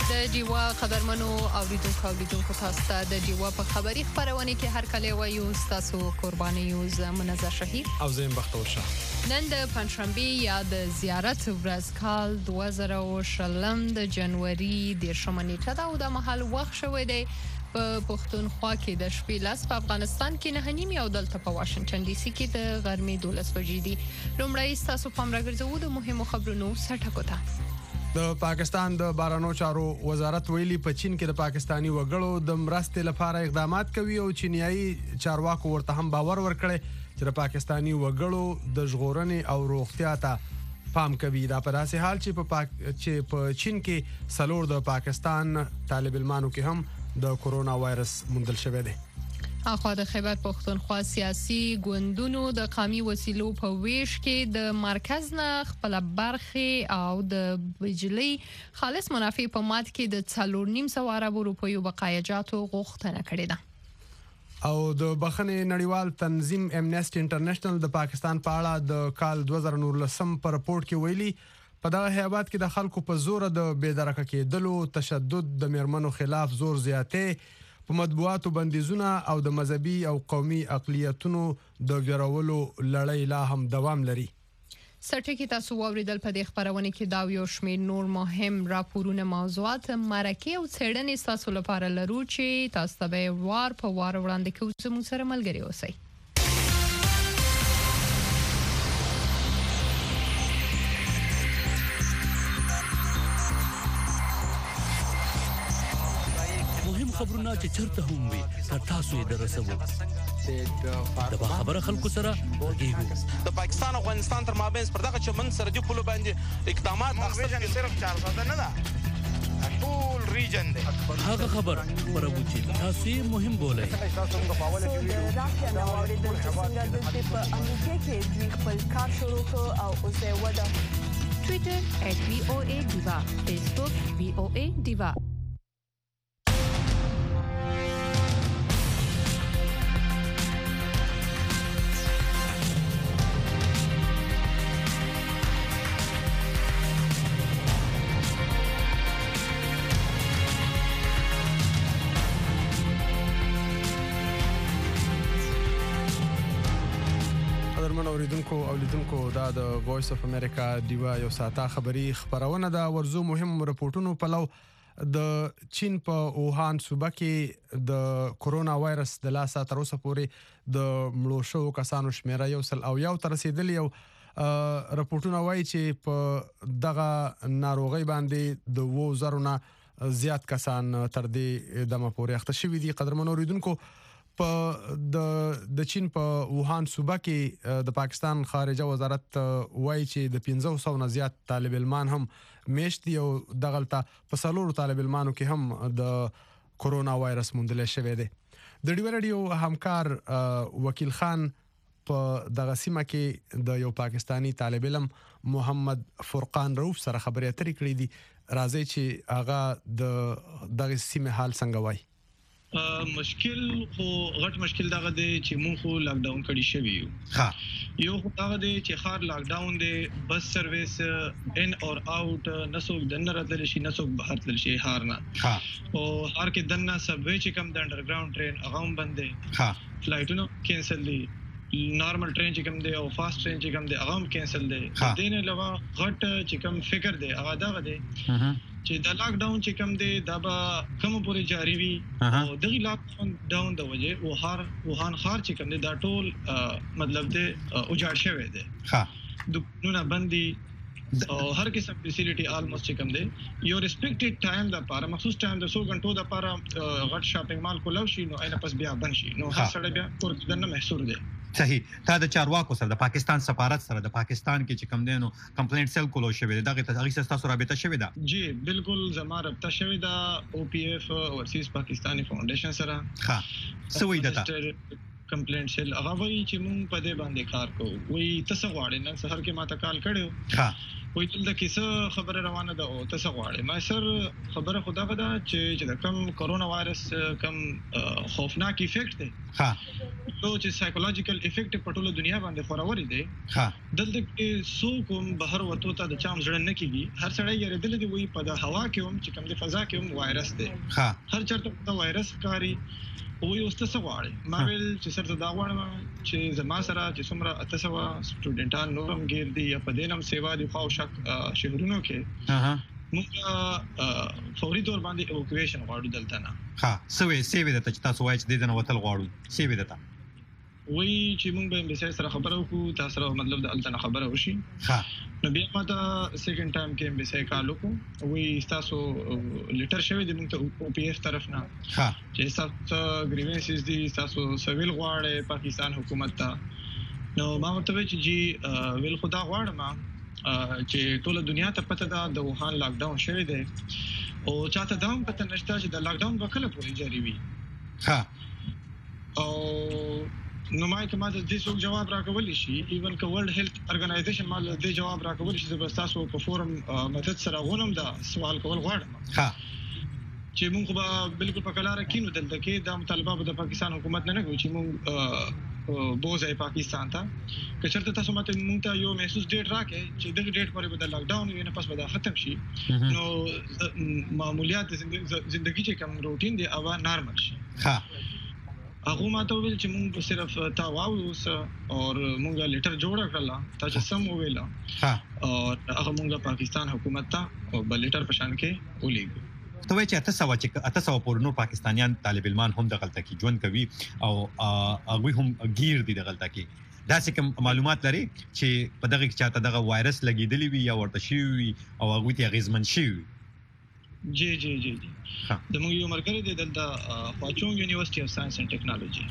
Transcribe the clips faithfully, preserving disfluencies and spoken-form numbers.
د ډیوا قدرمنو اوریدونکو اوریدونکو تاسو ته د ډیوا په خبري خبرونه کې هر کله وایو تاسو قرباني یوز منظر شهید او زم بختور شه نن د پنځشنبه یا د زیارت ورځ کال دوه زره او شلم د جنوري د شمنیټه دا او د محل وخت شوې دی په پښتونخوا کې د شپې لاس په افغانستان کې نه نیمه او دلته په واشنگټن ډي سي کې د غرمې دولس بجې دي لومړی تاسو پام راګرځو د مهمو خبرونو سرټکو ته د پاکستان د بارانو چارو وزارت ویلي په چین کې د پاکستانی وګړو د مرستې لپاره اقدامات کوي او چینیایي چارواکو ورته هم باور ورکړي چې د پاکستانی وګړو د ژغورنې او روغتیا ته پام کوي دا په داسې حال چې په پاک... چې په چین کې سلور د پاکستان طالب علمانو کې هم د کورونا وایرس موندل شوی دی اخوا د خیبر پښتونخوا سیاسي ګوندونو د قومي وسیلو په ویش کې د مرکز نه خپل برخه او د بجلی خالص منافع په مات کې د څلور نیم سو ارب روپیو بقایجاتو غوښتنه کړې ده او د بخښنې نړیوال تنظیم امنیسټي انټرنیشنل د پاکستان په اړه د کال دوه زره نولسم په رپورت کې ویلي په دغه هیواد کې د خلکو په زور د بېدرکه کېدلو تشدد د میرمنو خلاف زور زیاتې په مطبوعاتو بندیزونه او د مذهبي او قومي اقلیتونو د ګرولو لړۍ لا هم دوام لري سرټکی تاسو اوریدل په دې خبرونه کې دا یو شمېر نور مهم راپورونه موضوعات مرکه او څېړنې تاسو لپاره لرو چې تاسو به وار په وار وړاندې کوو چې موږ سره ملګري اوسئ خبرونه چې چرته هم وي تر تاسو یې درسوو د باخبره خلکو سره غږیږو د پاکستان او افغانستان تر مابین پر دغه چمن سرحدي پولو باندې اقدامات اخیستل صرف چار ساده نه ده ټول ریجن دی هغه خبر خبرو چې تاسو یې مهم بولئ راشیا نو اوریدل چې څنګه د په امریکا کې دوی خپل کار شروع کړ او اوس یې وده ټوئیټر ات وی او ای دیوا فیسبوک وی او ای دیوا اوریدونکو او لیدونکو دا د وایس اف امریکا دیوا یو ساته خبری خبرونه دا ورزو مهم رپورټونو په لو د چین په اوهان صوبه کې د کورونا وایرس د لاسه تر اوسه پورې د مړو شو کسانو شمیره یو سل او یو تر رسیدلی یو رپورټونه وایي چې په دغه ناروغي باندې د وو زرونه زیات کسان تر دې دمه پورې اخته شوي دي قدرمن اوریدونکو په د د چین په ووهان صوبه کې د پاکستان خارجه وزارت وایي چې د پنځه سوه نه زیات طالب علمان هم میشت دي او دغلته په څلورو طالب علمانو کې هم د کورونا وایرس موندل شوی دی د ډیو رادیو همکار وکیل خان په دغه سیمه کې د یو پاکستانی طالب علم محمد فرقان روف سره خبرې اترې کړې دي راځي چې هغه د دغه سیمه حال څنګه وایي مشکل خو غټ مشکل دغه دی چې مونږ خو لاک ډاون کړی شوی یو ها یو خو دغه دی چې خار لاک ډاون دی بس سرویس ان اور اوټ نسوک دنه راتل شي نسوک بهر تل شي هار نه ها او هر کې دنه سبوي چې کم د انډرګراوند ټرین هغه هم بند دی ها فلایټونو کینسل دي نارمل ټرین چې کوم دی او فاست ټرین چې کوم دی هغه هم کینسل دی دین علاوه غټ چې کوم فکر دی هغه دغه دی چې د لاک ډاون چې کوم دی دا به کوم پورې جاری وي او دغه لاک ډاون د وجه او هر وهان خار چې کوم دی دا ټول مطلب دی اوجاړ شوی دی ها دونه بندي او هر قسم فیسیلیټي آلموست چې کوم دی یو ریسپیکټډ ټایم د لپاره مخصوص ټایم د څو غنټو د لپاره غټ شاپینګ مال کولاو شي نو اینه پس بیا بند شي نو هر سړی بیا کور کې نه محصور دی صحیح تا د چارواکو سره د پاکستان سفارت سره د پاکستان کې چې کوم دینو کمپلینټ سیل کولو شوی دی دغه ته هغه تاسو رابطه شوی ده جی بالکل زما رابطه شوی ده او پی ایف اورسیز پاکستانی فاونډیشن سره ها سوي دتا کمپلینټ سیل هغه وایي چې مونږ په دې باندې کار کوو وایي تاسو غواړئ نن سحر کې ماته کال کړو ها وای دلته کیسه خبره روانه ده او تاسو غواړئ ما سر خبره خدا غدا چې د کم کورونا وایرس کم خوفناک افیکټ دی ها نو چې سایکولوژیکل افیکټ په ټوله دنیا باندې خوروري دی ها دلته کې سو کوم بهر وته ته د چام زړه نه کیږي هر سړی یې دل دی وای په د هوا کې هم چې کم د فضا کې هم وایرس دی ها هر چرته د وایرس کاری وای اوس تاسو غواړئ ما ویل چې سر ته دا غواړم چې زما سره چې څومره اتسوا سټوډنټان نورم ګیر دي یا په دینم سیوا دی خو شک شهرونو کې ها موږ فوري تور باندې ایوکویشن غواړو دلته نه ها سوي سیوی د تاسو وایي چې د دې وتل غواړو سیوی دته وای چې موږ به به سره خبرو کو تاسو سره مطلب د الته خبره وشي ها نو بیا ما ته سیکنډ ټایم کې به سې کالو کو وای تاسو لیټر شوی دی موږ ته او پی ایف طرف نه ها چې تاسو گریوینسز دي تاسو سویل غواړي پاکستان حکومت ته نو ما ته چې جی ویل خدا غواړم چې ټول دنیا ته پته ده د ووهان لاک ډاون شوی دی او چاته دا هم پته نشته چې د لاک ډاون به کله پورې جاری وي ها او نو ما کومه د دې څو جواب راکول شي ایون ک ورلد هیلث ارګنایزیشن مال دې جواب راکول شي چې تاسو په فورم مدد سره غونم دا سوال کول غواړم ها چې موږ به بالکل په کلاره کینو دلته کې د مطالبه د پاکستان حکومت نه نه کوي چې موږ بوزای پاکستان ته که چېرته تاسو ماته موږ ته یو محسوس ډیټ راکې چې دغه ډیټ پورې به د لاک ډاون وي نه پس به دا ختم شي نو معمولیات زندگی چې کوم روټین دی او نارمل شي ها هغه ماته ویل چې موږ صرف تا واو اوس او موږ لیټر جوړ کړل تا چې سم ویل ها او هغه موږ پاکستان حکومت ته او بل لیټر پشان کې ولېګو ته وایي چې تاسو چې تاسو په نور پاکستانیان طالب علمان هم د غلطه کې ژوند کوي او هغه هم غیر دي د غلطه کې دا څه کوم معلومات لري چې په دغه کې چاته دغه وایرس لګیدلی وي یا ورته شي وي او هغه ته غیزمن شي جی جی جی جی د موږ یو مرګره دی دلته پاچونګ یونیورسيټي اف ساينس اینڈ ټیکنالوژي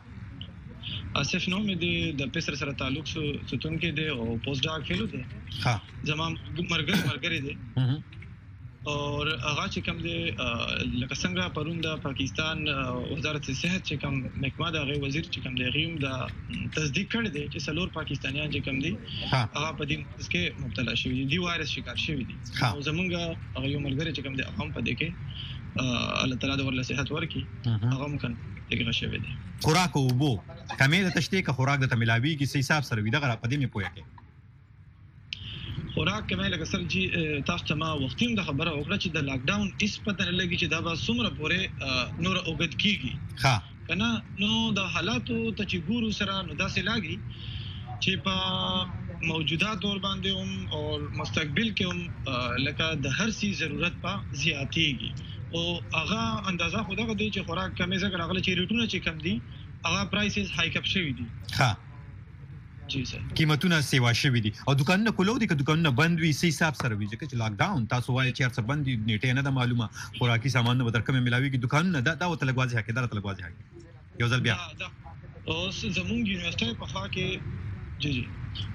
ها اسف نو مې د د پیسر سره تعلق ستون کې دی او پوسټ ډاک فیلو دی ها زمام مرګره مرګره دی او هغه چې کوم دی لکه څنګه پرونده پاکستان وزارت صحت چې کوم محکمه د غي وزیر چې کوم دی غیم د تصدیق کړی دی چې سلور پاکستانیان چې کوم دی هغه په دې کې مبتلا شوی دي وایرس شکار شوی دي او زمونږ هغه یو ملګری چې کوم دی هغه په دې کې الله تعالی د ورله صحت ورکي هغه ممکن دغه شوی دي خوراک او بو کمه د تشتیک خوراک د تملاوی کې صحیح حساب سره وي دغه په دې مې پوهه کې خوراک کمه لکه سر جی تاسو ته ما وختیم د خبره وکړه چې د لاک ډاون هیڅ پته نه لګي چې دا به څومره پورې نور اوګد کیږي ها کنه نو د حالاتو ته چې ګورو سره نو داسې لاګي چې په موجوده دور باندې هم او مستقبل کې هم لکه د هر څه ضرورت په زیاتېږي او هغه اندازه خدای دی چې خوراک کمه ځکه راغله چې ریټونه چې کم دي هغه پرایسز هاي کپ شوی دي ها جی سر قیمتونه سیوا شوی دي او دکانونه کولو دي که دکانونه بند وي صحیح حساب سره وي ځکه چې لاک ډاون تاسو وایي چې هر څه بند دي نیټه نه ده معلومه خوراکي سامان نه بدر کمه ملاويږي دکانونه دا دا وته لګوازي حق دار ته لګوازي حق یو ځل بیا او زمونږ یونیورسيټي په خوا کې جی جی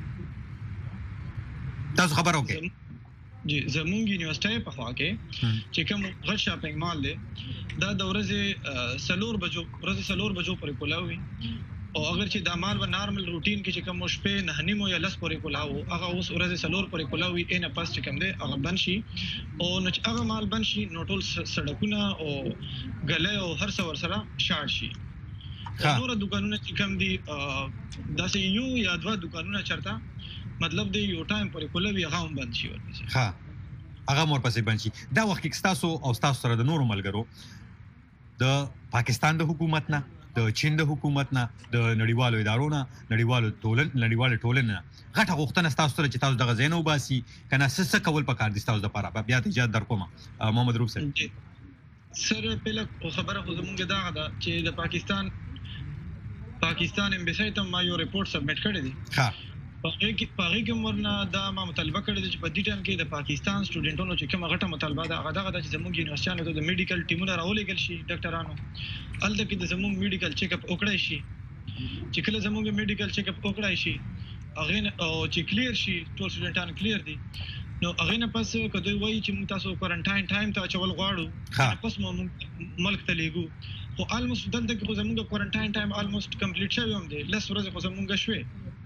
تاسو خبر اوکې جی زمونږ یونیورسيټي په خوا کې چې کوم غټ شاپینګ مال دی دا د ورځې سلور بجو ورځې سلور بجو پرې کولاوي او اگر چې د مال و نارمل روټین کې چې کوم شپې نه نیمو یا لس پورې کولاو هغه اوس ورځې سلور پورې کولاوي ان پاس چې کوم دی هغه بنشي او نو چې هغه مال بنشي نو ټول سړکونه او غلې او هر څه ور سره شارټ شي نور دکانونه چې کوم دي داسې یو یا دوا دکانونه چرته مطلب دی یو ټایم پورې کولاوي هغه هم بند شي ورته ها هغه مور پسې بند شي دا وخت کې تاسو او تاسو سره د نورو ملګرو د پاکستان د حکومت نه د چین د حکومت نه د نړیوالو ادارو نه نړیوالو ټولن نړیوالو ټولن نه غټه غوښتنه تاسو سره چې تاسو دغه زینو باسي کنه څه کول پکار دي تاسو د لپاره بیا ته اجازه درکوم محمد روف سر سر په خبره خو زمونږ دا ده چې د پاکستان پاکستان امبیسي ته ما یو ریپورت سبمټ کړی دی ها په کې په کې مرنا دا ما مطالبه کړی چې په دې ټیم کې د پاکستان سټوډنټونو چې کومه غټه مطالبه ده هغه دغه چې زموږ یونیورسيټانو ته د میډیکل ټیمونه راولېږل شي ډاکټرانو الته کې د زموږ میډیکل چیک اپ وکړای شي چې کله زموږ میډیکل چیک اپ وکړای شي هغه او چې کلیر شي ټول سټوډنټان کلیر دي نو هغه نه پس کدی وایي چې موږ تاسو کوارنټاین ټایم ته چول غواړو پس مو ملک ته لیګو خو الموست دلته کې زموږ کوارنټاین ټایم الموست کمپلیټ شوی هم دی لس ورځې خو زموږ شوي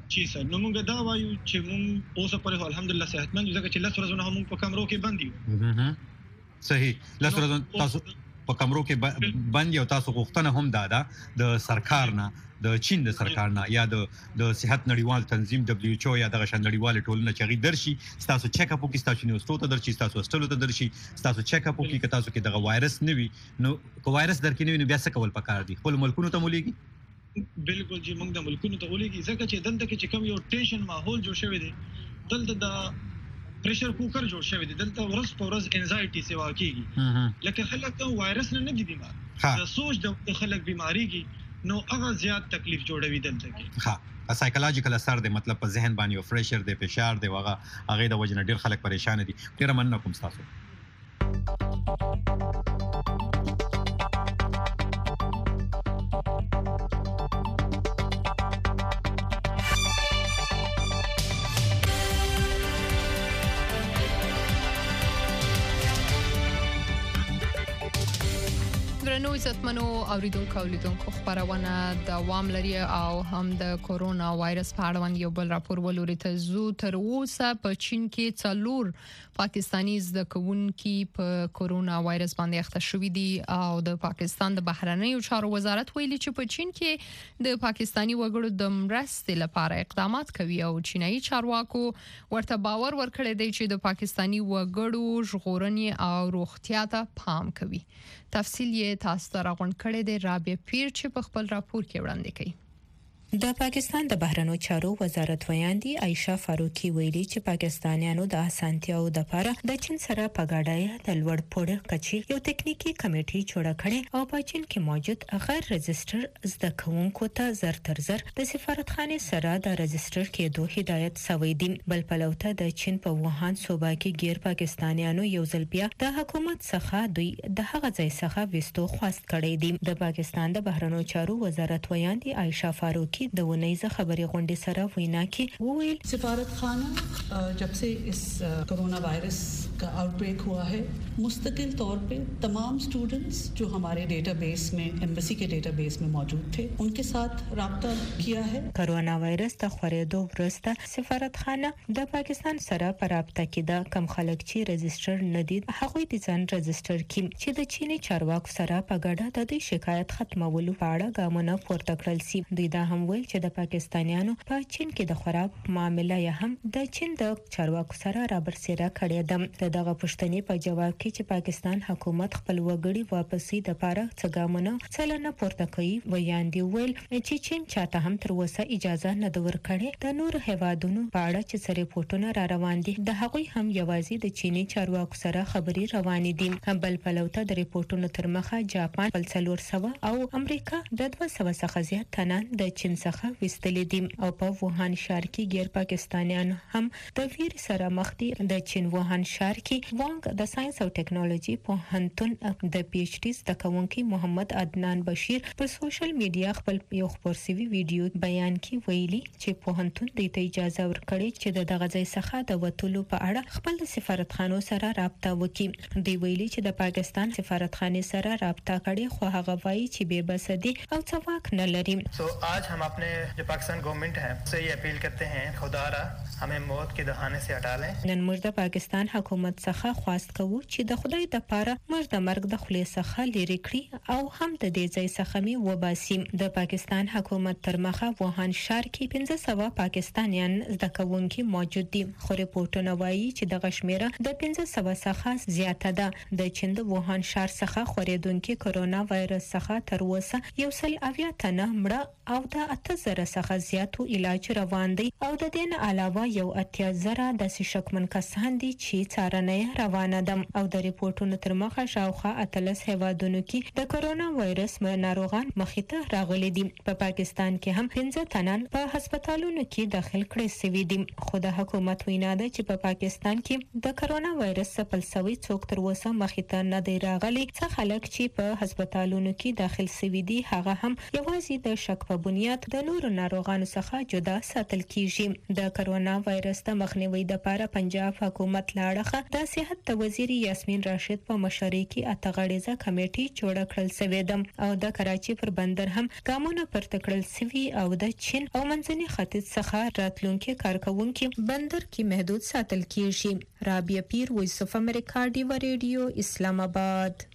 چی سر نو موږ دا وایو چې موږ اوس په الحمدلله صحتمند یو ځکه چې لس ورځې نه موږ په کمرو کې بند یو صحیح لس ورځې تاسو په کمرو کې بند یو تاسو غوښتنه هم دادا د سرکار نه د چین د سرکار نه یا د د صحت نړیوال تنظیم دبليو ایچ او یا د نړیوال ټولنه چې غي درشي تاسو چیک اپ وکړئ تاسو نیوستو ته درشي تاسو هوستلو ته درشي تاسو چیک اپ وکړئ تاسو کې دغه وایرس نه وي نو کو وایرس درکې نه وي بیا څه کول پکار دي خپل ملکونو ته مولېږي بالکل چې موږ د ملکونو ته ولېږي ځکه چې دلته کې چې کوم یو ټینشن ماحول جوړ شوی دی دلته د پریشر کوکر جوړ شوی دی دلته ورځ په ورځ انزایټي سیوا کیږي لکه خلک ته وایرس نه نه دي بیمار د سوچ د خلک بیماریږي نو هغه زیات تکلیف جوړوي دلته کې ها سایکولوژیکل اثر دی مطلب په ذهن باندې او پریشر دی فشار دی وغه هغه د وجنه ډیر خلک پریشان دي ډیر مننه کوم تاسو نو عزتمنو اوریدونکو اولیدونکو خبرونه دوام لري او هم د کورونا وایرس په اړه یو بل راپور ولوري ته زو تر اوسه په چین کې څلور پاکستانی زده کوونکي په کورونا وایرس باندې اخته شوې دي او د پاکستان د بهرنیو چارو وزارت ویلي چې په چین کې د پاکستانی وګړو د مرستې لپاره اقدامات کوي او چینایي چارواکو ورته باور ورکړی دی چې د پاکستانی وګړو ژغورنې او روغتیا ته پام کوي تفصیل یې تاسو ته راغونډ کړی دی رابعه پیر چې په خپل راپور کې وړاندې کوي د پاکستان د بهرنیو چارو وزارت ویاندي عائشہ فاروقي ویلي چې پاکستانیانو د اسانتیاو د لپاره د چین سره په ګډه د لوړ پوړ کچي یو ټکنیکی کمیټي جوړه کړې او په چین کې موجود غیر رجستر زده کوونکو ته زر تر زر د سفارتخانه سره د رجستر کېدو هدایت شوی دی بل پلوته د چین په ووهان صوبه کې غیر پاکستانیانو یو ځل بیا د حکومت څخه دوی د هغه ځای څخه وستو خواست کړی دی د پاکستان د بهرنیو چارو وزارت ویاندي عائشہ فاروقي د ونیزه خبري غونډې سره وینا کې وویل سفارتخانہ जब से इस कोरोना वायरस का आउटब्रेक हुआ है मुस्तकिल तौर पे तमाम स्टूडेंट्स जो हमारे डेटाबेस में एम्बेसी के डेटाबेस में मौजूद थे उनके साथ राब्ता किया है कोरोना वायरस ته خورېدو وروسته سفارتخانه د پاکستان سره په رابطه کې د کم خلک چې رجستر نه دي هغوی د ځان رجستر کړي چې د چیني چارواکو سره په ګډه د دې شکایت ختمولو په اړه ګامونه پورته کړل سي دوی دا هم ویل چې د پاکستانیانو په چین کې د خوراک معاملې یا هم د چین د چارواکو سره رابرسېره کړې ده دغه پښتنې په جواب کې چې پاکستان حکومت خپل وګړي واپسي د پاره څګامونه څلنه پورته کوي ویاندي ویل چې چین چاته هم تر اوسه اجازه نه د ورکړې د نور هیوادونو په اړه چې سره پورتونه را روان دي د هغوی هم یوازې د چیني چارواکو سره خبري روانې دي بل پلوته د ریپورتونو تر مخه جاپان بل څلور سوه او امریکا د دوه سوه څخه زیات تنان د چین څخه وستلې دي او په ووهان ښار کې غیر پاکستانیان هم د ویر سره مخ دي د چین ووهان ښار کې وانګ د ساينس او ټیکنالوژي په هنتون د پی ایچ ډي زده کوونکي محمد عدنان بشیر په سوشل میډیا خپل یو خبر سوي ویډیو بیان کې ویلي چې په هنتون د اجازه ورکړي چې دغه ځای څخه د وټولو په اړه خپل سفارتخانو سره رابطه وکړي دی ویلي چې د پاکستان سفارتخانه سره رابطه کړي خو هغه وایي چې به بس دي او څواک نه لري سو آج हम अपने जो पाकिस्तान गवर्नमेंट है से ये अपील करते हैं खुदारा हमें मौत के दहाने से हटा लें نن موږ د پاکستان حکومت څخه خواست کوو چې د خدای د پاره موږ د مرګ د خلې څخه لری کړی او هم د دې ځای څخه می وباسي د پاکستان حکومت تر مخه ووهان ښار کې پنځه سوه پاکستانیان زده کوونکي موجود دي خو ریپورتونه وایي چې د غشمیره د پنځه سوه څخه زیاته ده د چین د ووهان ښار څخه خورېدونکو کورونا وایرس څخه تر اوسه یو سل اویا تنه مړه او د اته زره څخه زیاتو علاج روان دي او د دې نه علاوه یو اتیا زره د شکمن کسان دي چې څارنه روانه ده او د ریپورتونو تر مخه شاوخوا اتلس هیوادونو کې د کورونا وایرس ناروغان مخې ته راغلي دي په پاکستان کې هم پنځه تنان په هسپتالونو کې داخل کړي شوي دي خو د حکومت وینا ده چې په پاکستان کې د کورونا وایرس څخه سوي څوک تر اوسه مخې ته نه دی راغلي څه خلک چې په هسپتالونو کې داخل شوي دي هغه هم یوازې د شک په بنیاد د نورو ناروغانو څخه جدا ساتل کیږي د کورونا وایرس د مخنیوي لپاره پنجاب حکومت لاړه د صحت د وزیر یاسمین راشد په مشرۍ کې اتغړیزه کمیټه جوړ کړل شوې ده او د کراچي پر بندر هم ګامونه پورته کړل شوي او د چین او منځني ختیځ څخه راتلونکي کارکونکو بندر کې محدود ساتل کیږي. رابعه پیر، وایس اف امریکا، ډیوا ریډیو، اسلام آباد.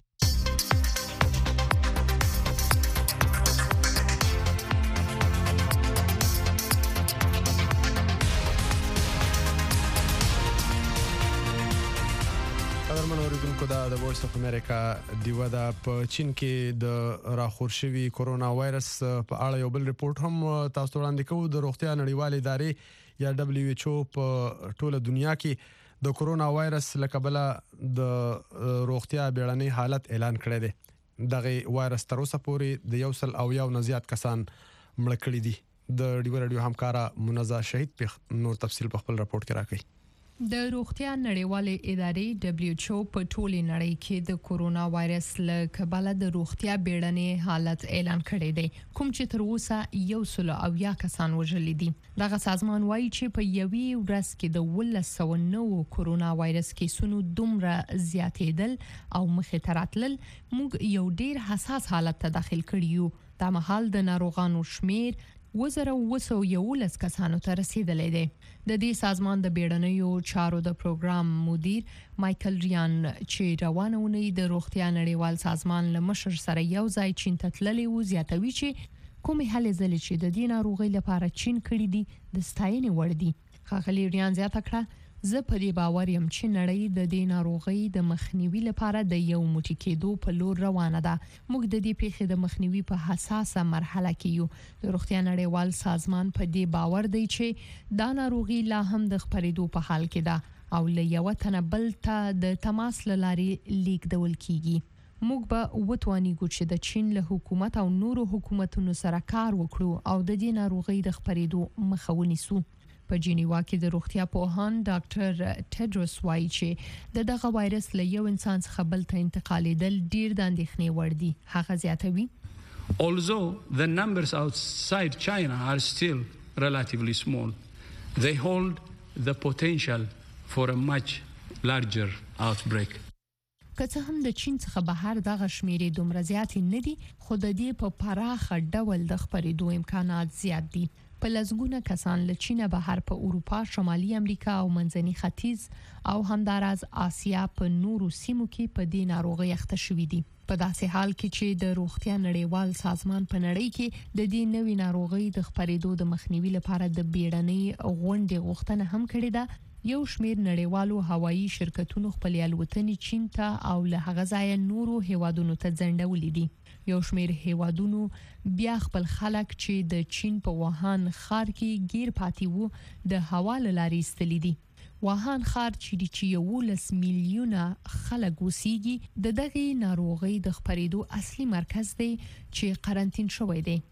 منوریدونکو دا د وایس اف امریکا دیوا دا په چین کې د راخور شوی کورونا وایرس په اړه یو بل ریپورت هم تاسو وړاندې کوو. د روغتیا نړیوالې ادارې یا دبليو ایچ او په ټوله دنیا کې د کورونا وایرس لکبله د روغتیا بیړنی حالت اعلان کړی دی. دغه وایرس تر اوسه پورې د یو سل او یو نه زیات کسان مړ کړي دي. د ډیوا رادیو همکارا منزه شهید په نور تفصیل په خپل راپورټ کې راکړي. د روغتیا نړیوالې ادارې دبليو ایچ او په ټوله نړۍ کې د کورونا وایرس له کبله د روغتیا بیړنی حالت اعلان کړی دی، کوم چې تر اوسه یو سل او یا کسان وژل دي. دغه سازمان وایي چې په یوې ورځ کې د ولس سو نو کورونا وایرس کیسونو دومره زیاتېدل او مخې ته راتلل موږ یو ډیر حساس حالت ته داخل کړیو. دا مهال د ناروغانو شمیر وزره وسو یولس کسانو ته رسیدلې ده. د دې سازمان د بیړنیو چارو د پروګرام مدیر مایکل ریان چې روانونه د روغتیا نړیوال سازمان له مشر سره یو ځای چین ته تللی و زیاتوي چې کومې هلې ځلې چې د دې ناروغۍ لپاره چین کړي دي د ستاینې وړ دي. ښاغلي ریان زیاته کړه زه په دې باور یم چې نړۍ د دې ناروغۍ د مخنیوي لپاره د یو موټی کېدو په لور روانه ده. موږ د دې پیښې د مخنیوي په حساسه مرحله کې یو. د روغتیا نړیوال سازمان په دې باور دی چې دا ناروغي لا هم د خپرېدو په حال کې ده او له یو تنه بل ته د تماس لارې لیږدول کیږي. موږ به وتوانیږو چې د چین له حکومت او نورو حکومتونو سره کار وکړو او د دې ناروغۍ د خپرېدو مخه ونیسو. په جنیوا کې د روغتیا پوهان ډاکټر ټیډروس وایي چې د دغه وایرس له یو انسان څخه بل ته انتقالېدل ډیر د اندېښنې وړ دي. هغه زیاتوي Although the numbers outside China are still relatively small, they hold the potential for a much larger outbreak. که څه هم د چین څخه بهر دغه شمیرې دومره زیاتې نه دي خو د دې په پراخه ډول د خپرېدو امکانات زیات دي. په لزګونه کسان له چین بهر په اروپا، شمالي امریکا او منځني ختیځ او همداراز آسیا په نورو سیمو کې په دې ناروغۍ اخته شوي دي. په داسې حال کې چې د روغتیا نړیوال سازمان په نړۍ کې د دې نوې ناروغۍ د خپرېدو د مخنیوي لپاره د بیړنۍ غونډې غوښتنه هم کړې ده. یو شمیر نړیوالو هوایي شرکتونو خپل الوتنې چین ته او له هغه ځایه نورو هیوادونو ته ځنډولې دي. یو شمیر هیوادونو بیا خپل خلک چې د چین په ووهان ښار کې گیر پاتې وو د هوا له لارې ایستلي دي. ووهان ښار چې یولس میلیونه خلک اوسیږي د دغې ناروغۍ د خپرېدو اصلي مرکز دی چې قرنطین شوی دی.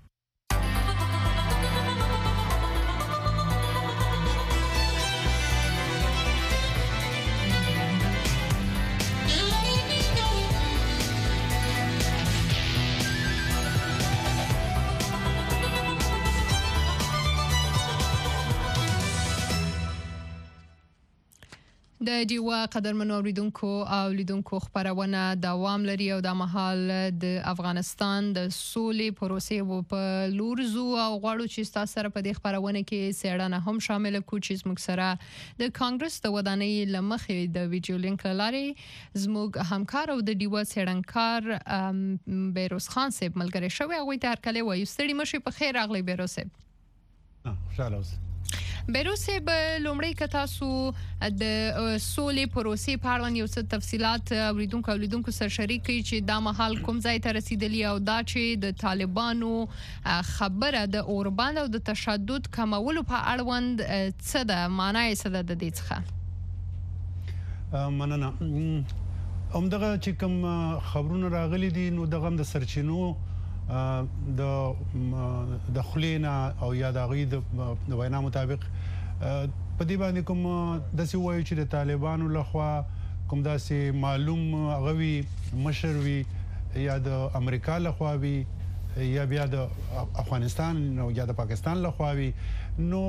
د دیوا قدرمنو اوریدونکو او لیدونکو خبرونه دوام لري او د مهال د افغانستان د سولې پروسې په لور زو او غواړو چې تاسو سره په دې خبرونه کې سیړنه هم شامل کو چې زموږ سره د کانګرس د ودانۍ لمخې د ویډیو لینک لارې زموږ همکار او د دیوا سیړنکار بیروز خان صاحب ملګری شوی او ته هرکله وایو ستړي مشي په خیر راغلی بیروز صاحب. خوشاله اوسئ. بیروز صاحب لومړی که تاسو د سولې پروسې په اړه یو څه تفصيلات اوریدونکو اولیدونکو سره شریک کړئ چې دا مهال کوم ځای ته رسیدلی او دا چې د طالبانو خبره د اوربند او د تشدد کمولو په اړوند څه ده معنی څه ده د دې څخه؟ مننه. همدغه چې کوم خبرونه راغلي دي نو دغه د سرچینو د د خلینا او یا د غي د وینا مطابق په دې باندې کوم د سی وایي چې د طالبانو لخوا کوم داسې معلوم غوي مشروي یا د امریکا لخوا وي یا بیا د افغانستان او یا د پاکستان لخوا وي نو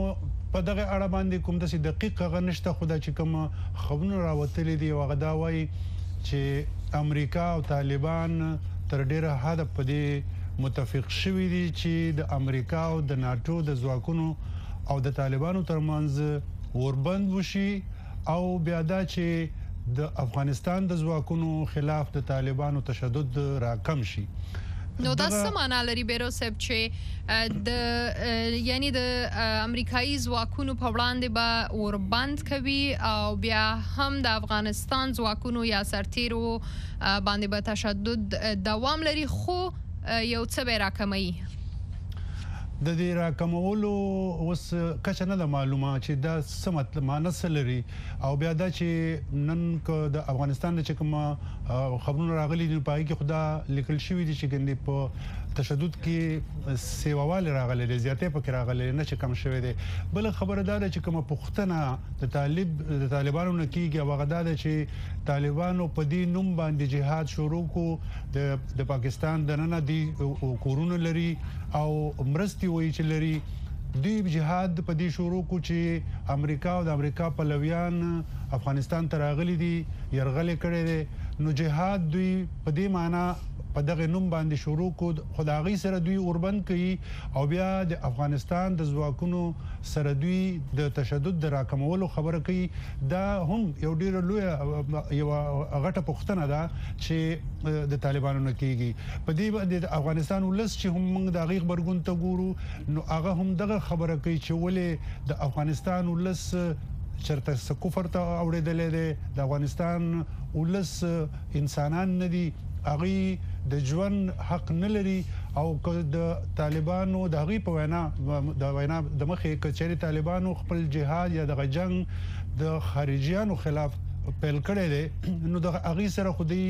په دغه اړه باندې کوم د دقیق غنښت خدا چې کوم خبرونه راوتلې دي او غدا وایي چې امریکا او طالبان تر ډیره حد په دې متفق شوي دي چې د امریکا او د ناتو د ځواکونو او د طالبانو ترمنځ وربند وشي او بیا دا چې د افغانستان د ځواکونو خلاف د طالبانو تشدد راکم شي. نو دا څه معنا لري بیرو صاحب چې د یعنی د امریکایي ځواکونو په وړاندې به وربند کوي او بیا هم د افغانستان ځواکونو یا سرتیرو باندې به تشدد دوام لري خو یو څه به راکموي؟ د دې راکمولو اوس کچه نه معلومه چې دا څه مطلب معنی څه لري او بیا دا چې نن د افغانستان چې کوم خبرونه راغلي دي په هغه کې خدا لیکل شوی دي چې ګندې په تشدد کې سیواوال راغلي دي زیاتې پکې راغلي نه چې کم شوی دي. بل خبره ده چې کوم پښتنه د طالب د طالبانو نه کیږي او غدا ده چې طالبانو په دې نوم باندې جهاد شروع کو د د پاکستان د نن دي کورونه لري او مرستي وایي چې لري دوی جهاد په دې شروع کو چې امریکا او د امریکا پلویان افغانستان ته راغلي دي يرغلې کړي دي نو جهاد دوی په دې معنی په دغه نوم باندې شروع کو خدایي سره دوی اوربند کوي او بیا د افغانستان د ځواکونو سره دوی د تشدد د راکمولو خبره کوي. دا هم یو ډیر لوی یو غټه پښتنه ده چې د طالبانو نه کیږي. په دې باندې د افغانستان ولس چې هم موږ د غیغ برګون ته ګورو نو هغه هم دغه خبره کوي چې ولې د افغانستان ولس چرته سکوفر ته اوریدلې ده د افغانستان ولس انسانان نه دي هغه د ژوند حق نه لري او د طالبانو د هغه په وینا د وینا د مخې کچېری طالبانو خپل جهاد یا د جنگ د خارجيانو خلاف پیل کړی دی نو د هغه سره خودي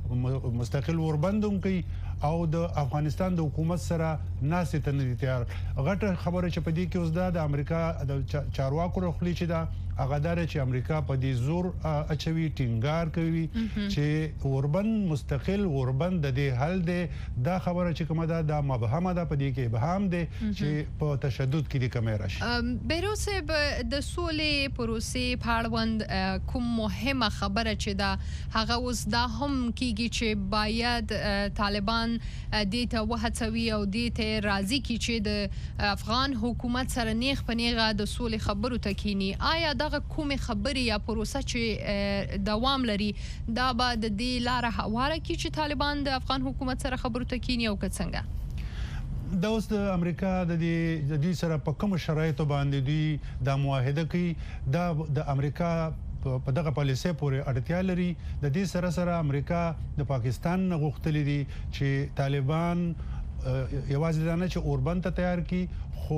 مستقل وربندوم کوي او د افغانستان د حکومت سره ناسې ته نه تیار. غټه خبره چې په دې کې اوس دا د امریکا د چارواکو رخلی چې دا هغه دار چې امریکا په دې زور اچوي ټینګار کوي چې وربند مستقل وربند د دې حل دی. دا خبره چې کومه ده د مبهمه ده په دې کې ابهام دی چې په تشدد کې د کمی راشي. بیروسه د سولې پروسې پاړوند کوم مهمه خبره چې دا هغه اوس دا هم کیږي چې باید طالبان دې ته وهڅوي او دې ته راضي کی چې د افغان حکومت سره نیغ په نیغه د سولې خبرو ته کینی. آیا دغه کومه خبري یا پروسه چې دوام لري دا به د دې لار هواره کی چې طالبان د افغان حکومت سره خبرو ته کینی او څنګه؟ دا اوس د امریکا د دې د دې سره په کوم شرایطو باندې دوی د معاهده کوي دا د امریکا په دغه پالیسي پورې اړتیا لري. د دې سره سره امریکا د پاکستان غوښتلې دي چې طالبان یوازې دا نه چې اوربند ته تیار کی خو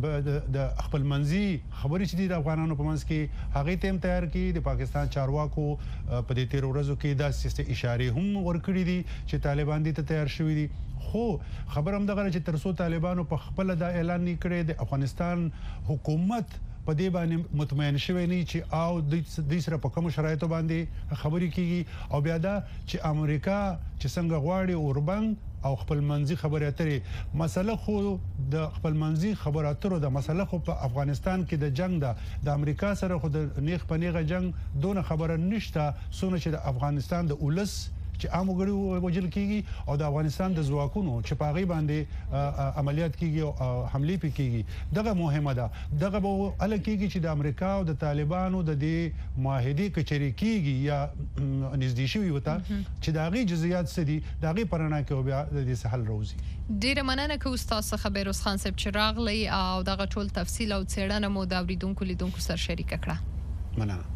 د خپل منځي خبرې چې د افغانانو په منځ کې هغه تیم تیار کی. د پاکستان چارواکو په دې تیر ورځو کې دا سیستم اشاره هم ورکړي دي چې طالبان دې ته تیار شوي دي خو خبر هم دغه چې ترسو طالبانو په خپل دا اعلان نکړي د افغانستان حکومت په دې باندې مطمئن شوی نه چې او د دې سره په کوم شرایطو باندې خبرې کیږي او بیا دا چې امریکا چې څنګه غواړي اوربند او خپل منځي خبرې اترې مسله خو د خپل منځي خبرې اترو د مسله خو په افغانستان کې د جنگ ده د امریکا سره خو د نیغ په نیغه جنگ دونه خبره نشته سونه چې د افغانستان د اولس چې عام وګړي وجل کیږي او د افغانستان د ځواکونو چې پاغي باندې عملیات کیږي او حمله پی کیږي دغه مهمه ده. دغه به ال کیږي چې د امریکا او د طالبانو د دې معاهده کچري کیږي یا نږدې شوی وته چې دغه جزئیات سدي دغه پرنا کې بیا د دې سهل روزي. ډیره مننه کوم تاسو خبروس خان صاحب چې راغلی او دغه ټول تفصیل او څېړنه مو د اوریدونکو لیدونکو سره شریک کړه. مننه.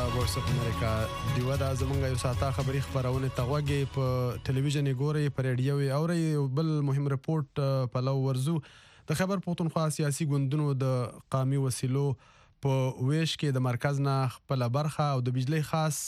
وایس اف امریکا دیو دا زمونږ یو ساته خبري خبرونه تغوږی په ټلویزیون ګوري په ریډیو اوري بل مهم رپورت په لو ورزو د خبر پښتونخوا سیاسي ګوندونو د قامي وسیلو په ویش کې د مرکز نه خپل برخه او د بجلی خاص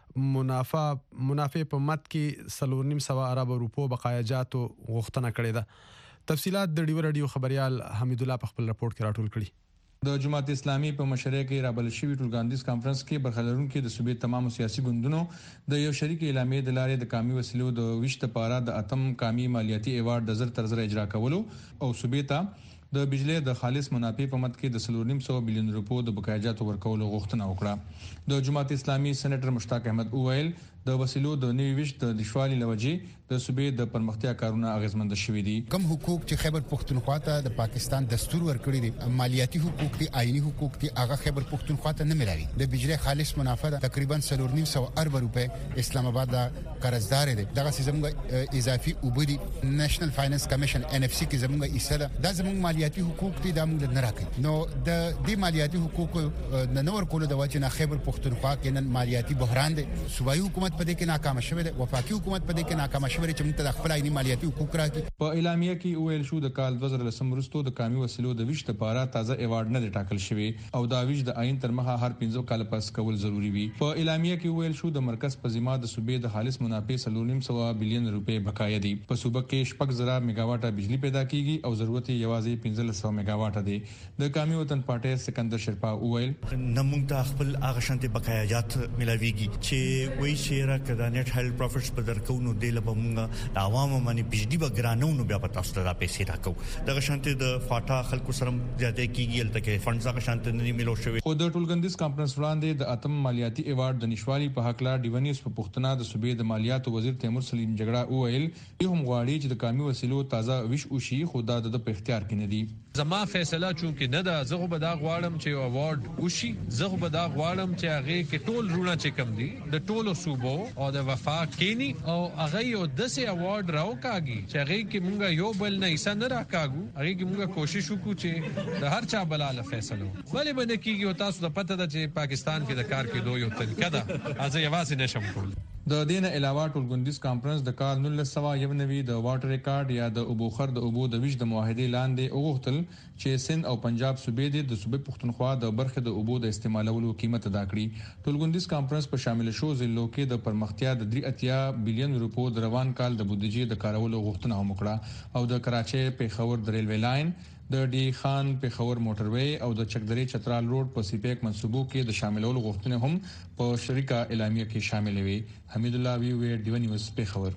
منافع منافع په مت کې سلور نیم سوا ارب روپو بقایاجاتو غوښتنه کړې ده. تفصيلات د ډیو رادیو خبريال حمید الله په خپل راپورټ کې راټول کړي. د جماعت اسلامي په مشرۍ کې رابل شوی ټولګاندیز کانفرنس کې برخلرونکو د صوبې تمام سیاسي ګوندونو د یو شریک اعلامیې د لارې د قامي وسیلو د وشت پاره د اتم قامي مالیاتي ایوارډ د زر تر زر اجرا کولو او صوبې ته د بجلی د خالص منافع په مت کې د سلور نیم سو بلین روپو د بقایاجاتو ورکولو غوښتنه وکړه. د جماعت اسلامي سېنیټر مشتاق احمد اویل د وسیلو د نوي ویش د دشوالي لوجې د صوبې د پرمختیا کارونه اغیزمند شوي دي. کم حقوق چې خیبر پښتونخوا ته د پاکستان دستور ورکړي دي مالیاتي حقوق دي آئینی حقوق دي هغه خیبر پښتونخوا ته نه ملایي. د بجلی خالص منافع تقریبا سلور نیم سو ارب روپے اسلام آباد دا قرضدار دي. دغه زموږ اضافي وبدي نېشنل فاینانس کمیشن ان اف سی کې زموږ ایسه دا زموږ مالیاتي حقوق دي دا موږ نه راکړي. نو د دې مالیاتي حقوق نه نور کول د وجه نه خیبر پښتونخوا کې نن مالیاتي بحران دي. صوبایي حکومت په دې کې ناکام شوه ده وفاقي حکومت په دې کې ناکام شوه چې موږ ته خپل عیني مالیاتي حقوق راکړي. په اعلامیه کې ویل شو د کال دوه زره لسم وروسته د قامي وسیلو د ویش لپاره تازه ایوارډ نه ټاکل شوی او دا ویش د عین تر مخه هر پنځه کال پس کول ضروری وي. په اعلامیه کې ویل شو د مرکز په ذمہ د صوبې د خالص منافع سلور نیم سو بلین روپے بقایا دي. په صوبه کې شپږ زره میگاواټه بجلی پیدا کیږي او ضرورت یې یوازې پنځه سو میگاواټه دی. د قامي وطن پارټي سکندر شرپا ویل نمونږ ته خپل هغه شانتي بقایاجات ملاويږي چې وایي چې را کدا نت هیل پروفټس په درکونو د لبمږه د عوامو باندې بجلی بګرانونو بیا پتا ست را پیسې راکو دغه شانتي د فاټا خلکو سره زیاته کیږي الته کې فندز هغه شانتي نه ملو شوی. خو د ټولګندیز کانفرنس وړاندې د اتم مالیاتي ایوارډ د نشوالي په حق لا ډیونیس په پښتنه د صوبې د مالیاتو وزیر تیمور سلیم جګړه وویل چې هم غواړي چې د قامي وسیلو تازه ویش وشي خو دا د په اختیار کې نه دي. زما فیصله چونکې نه ده زه به دا غواړم چې ایوارډ وشي زه به دا غواړم چې هغه کې ټول رونه چې کم دي د ټولو صوبو او د وفاق کینی او هغه یو دسه ایوارډ راو کاږي چې هغه کې مونږه یو بل نه ایسا نه راکاګو هغه کې مونږه کوشش وکړو چې د هر چا بلاله فیصله ولې باندې کیږي او تاسو د پته ده چې پاکستان کې د کار کې دوه یو طریقه ده از یوازې نشم کول. د دین علاوه ټولګندیز کانفرنس د کال نولس سوه یو نوي د واټر ریکارډ یا د اوبوخر د اوبو د ویش د معاهدې لاندې وغوښتل چې سند او پنجاب صوبې د صوبې پښتونخوا د برخه د اوبو د استعمالولو قیمت ادا کړي. ټولګندیز کانفرنس په شامل شو ضلعو کې د پرمختیا د درې اتیا بلین روپو د روان کال د بودیجې د کارولو غوښتنه هم وکړه او د کراچۍ پیښور د ریلوي لاین د ډي خان پیښور موټروي او د چکدرې چترال روډ په سیپیک منصوبو کې د شاملولو غوښتنه هم په شریکه اعلامیه کې شامل وي. حمید الله وی وی ډیو نیوز پیښور.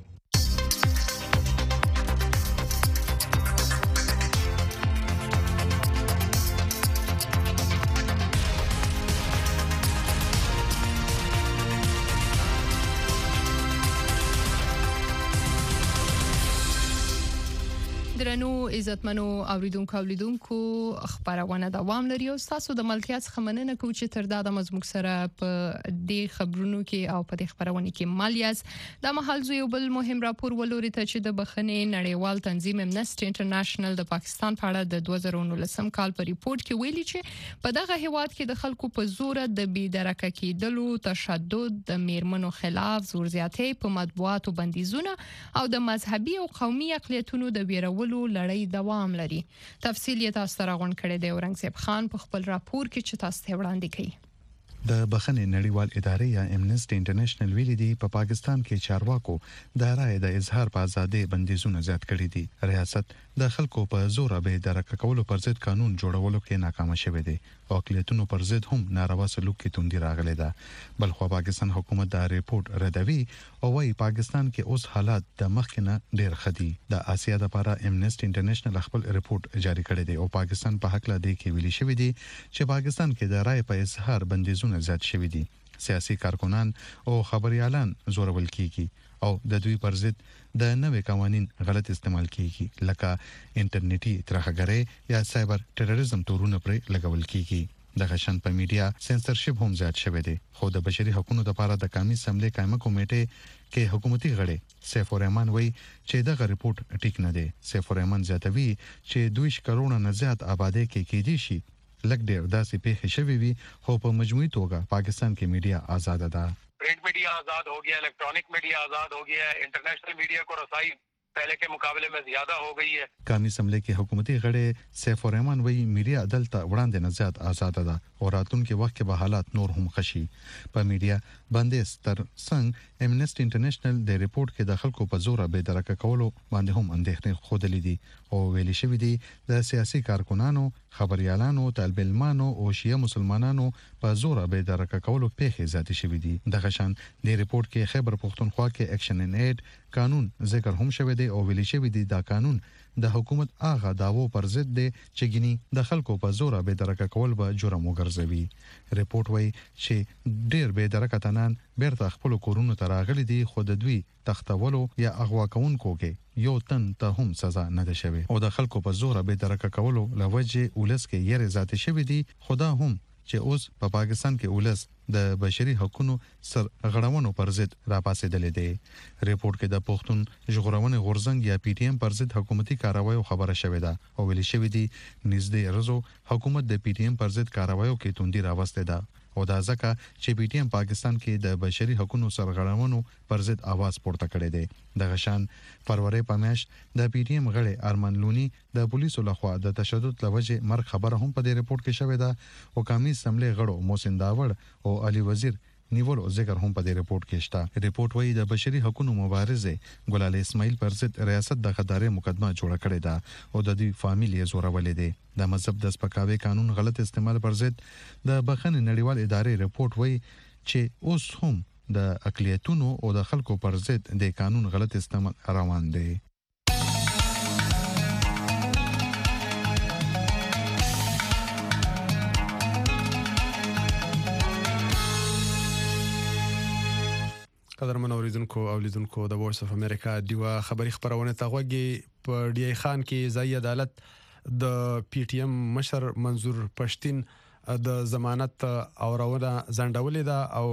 درنو عزتمنو اوریدونکو اولیدونکو خبرونه دوام لري او تاسو د ملکیت څخه مننه کوم چې تر دا د مزموږ سره په دې خبرونو کې او په دې خبرونه کې مالیاس د محل یو بل مهم راپور ولوري ته چې د بخنې نړیوال تنظیم امنسټي انټرنیشنل د پاکستان په اړه د دوه زره نولس کال په ریپورت کې ویلي چې په دغه هیواد کې د خلکو په زور د بيدرکه کېدلو تشدد د میرمنو خلاف زور زیاتې په مطبوعاتو بندیزونه او د مذهبي او قومي اقلیتونو د ویرولو لړۍ دوام لري. تفصیل یې تاسو ته راغون کړی دی اورنګزیب خان په خپل راپور کې چې تاسو ته وړاندې کړي. د بخښنې نړیوال ادارې یا امنسټي انټرنیشنل ویلي دی په پا پاکستان کې چارواکو د رائے د اظهار په ازادۍ بندیزونه زیات کړي دي. ریاست د خلکو په زور به درک کولو پر ضد قانون جوړولو کې ناکام شوه دی او اقلیتونو پر ضد هم ناروا سلوک کې توندي راغلي ده. بل خو پاکستان حکومت دا ریپورت ردوي او وايي پاکستان کې اوس حالات د مخکنه ډیر خدي. د آسیا د لپاره امنسټي انټرنیشنل خپل ریپورت جاری کړی دی او پاکستان په حق لا دی کې ویلي شوی دی چې پاکستان کې د رائے په اظهار بندیزونه زیات شوی دي. سیاسي کارکونان او خبريالان زورول کیږي او د دوی پر ضد د نوې قوانين غلط استعمال کیږي لکه انټرنیټي ترهګرۍ یا سایبر ټیرریزم تورونه پر لګول کیږي. د غشن په میډیا سنسرشپ هم زیات شوی دی. خو د بشري حقوقو لپاره د قومي سملې قائمه کمیټه کې حکومتي غړي سیف الرحمن وایي چې دا ریپورت ټیک نه دی. سیف الرحمن زیاتوي چې دوه کروڑ نه زیات آبادی کې کېدي شي لږ ډېر داسې پیښې شوې وي خو په مجموعي توګه پاکستان کې میډیا آزاد ده. Print media आजाद हो गया, इलेक्ट्रॉनिक मीडिया आजाद हो गया है, इंटरनेशनल मीडिया को रसाई पहले के मुकाबले में ज्यादा हो गई है. قومي اسمبلی کې حکومتي غړي سیف الرحمن وایي میډیا دلته وړاندې نه زیات آزاد ده او راتلونکي وخت کې به حالات نور هم خشي. په میډیا باندې ستر څنګه امنیسټي انټرنیشنل د ریپورت کې د خلکو په زور به درکه کولو باندې هم اندېښنې خوده لیدي او ویلي شوی دی د سیاسي کارکونانو، خبريالانو، طالب علمانو او شیعه مسلمانانو په زور به درکه کولو پیښې زیاتې شوې دي. د غشان د ریپورت کې خیبر پختونخوا کې اکشن ان ایډ قانون ذکر هم شوی دی او ویلي شوی دی دا قانون د حکومت هغه داوو پر ضد دی چې ګینی د خلکو په زور به درکه کول به جرم وګرځوي. ریپورت وایي چې ډېر به درکه تنان بیرته خپل کورونو ته راغلي دي خو د دوی تختولو یا اغوا کوونکو کې یو تن ته هم سزا نه ده شوی او د خلکو په زور به درکه کولو لوجه ولس کې یې ذات شوی دي. خدا هم چې اوس په پا پاکستان کې ولس د بشري حقوقو سر غړونو پر ضد راپاسېدل دي. ریپورت کې د پښتون ژغورنې غورځنګ یا پی ټی ایم پر ضد حکومتي کاروایو خبره شوې ده او ویل شوې دي نږدې رزو حکومت د پی ټی ایم پر ضد کاروایو کې توندي راوسته ده او دا ځکه چې پی ټی ایم پاکستان کې د بشري حقوقو سرغړونو پر ضد आवाज پورته کړی دی. د غشان فروری په میاشت د پی ټی ایم غړي ارمان لونی د پولیسو لخوا د تشدد لوجه مرګ خبره هم په دې ریپورت کې شوې ده او قومي اسمبلی غړو محسن داوړ او علي وزیر نیولو ذکر هم په دې ریپورت کې شته. ریپورت وایي د بشري حقوقو مبارزه ګلال اسماعیل پر ضد ریاست د غداري مقدمه جوړه کړې ده او د دې فامیلی زورولې ده. د مذهب د سپکاوي قانون غلط استعمال پر ضد د بخښنې نړیوال ادارې ریپورت وایي چې اوس هم د اقلیتونو او د خلکو پر ضد د قانون غلط استعمال روان دی. قدرمن اوریدونکو او لیدونکو د وایس اف امریکا دیوا خبری خبرونه ته غوږی په ډی ای خان کې ځای عدالت د پی ټی ایم مشر منظور پښتين د ضمانت اورونه ځنډولې ده او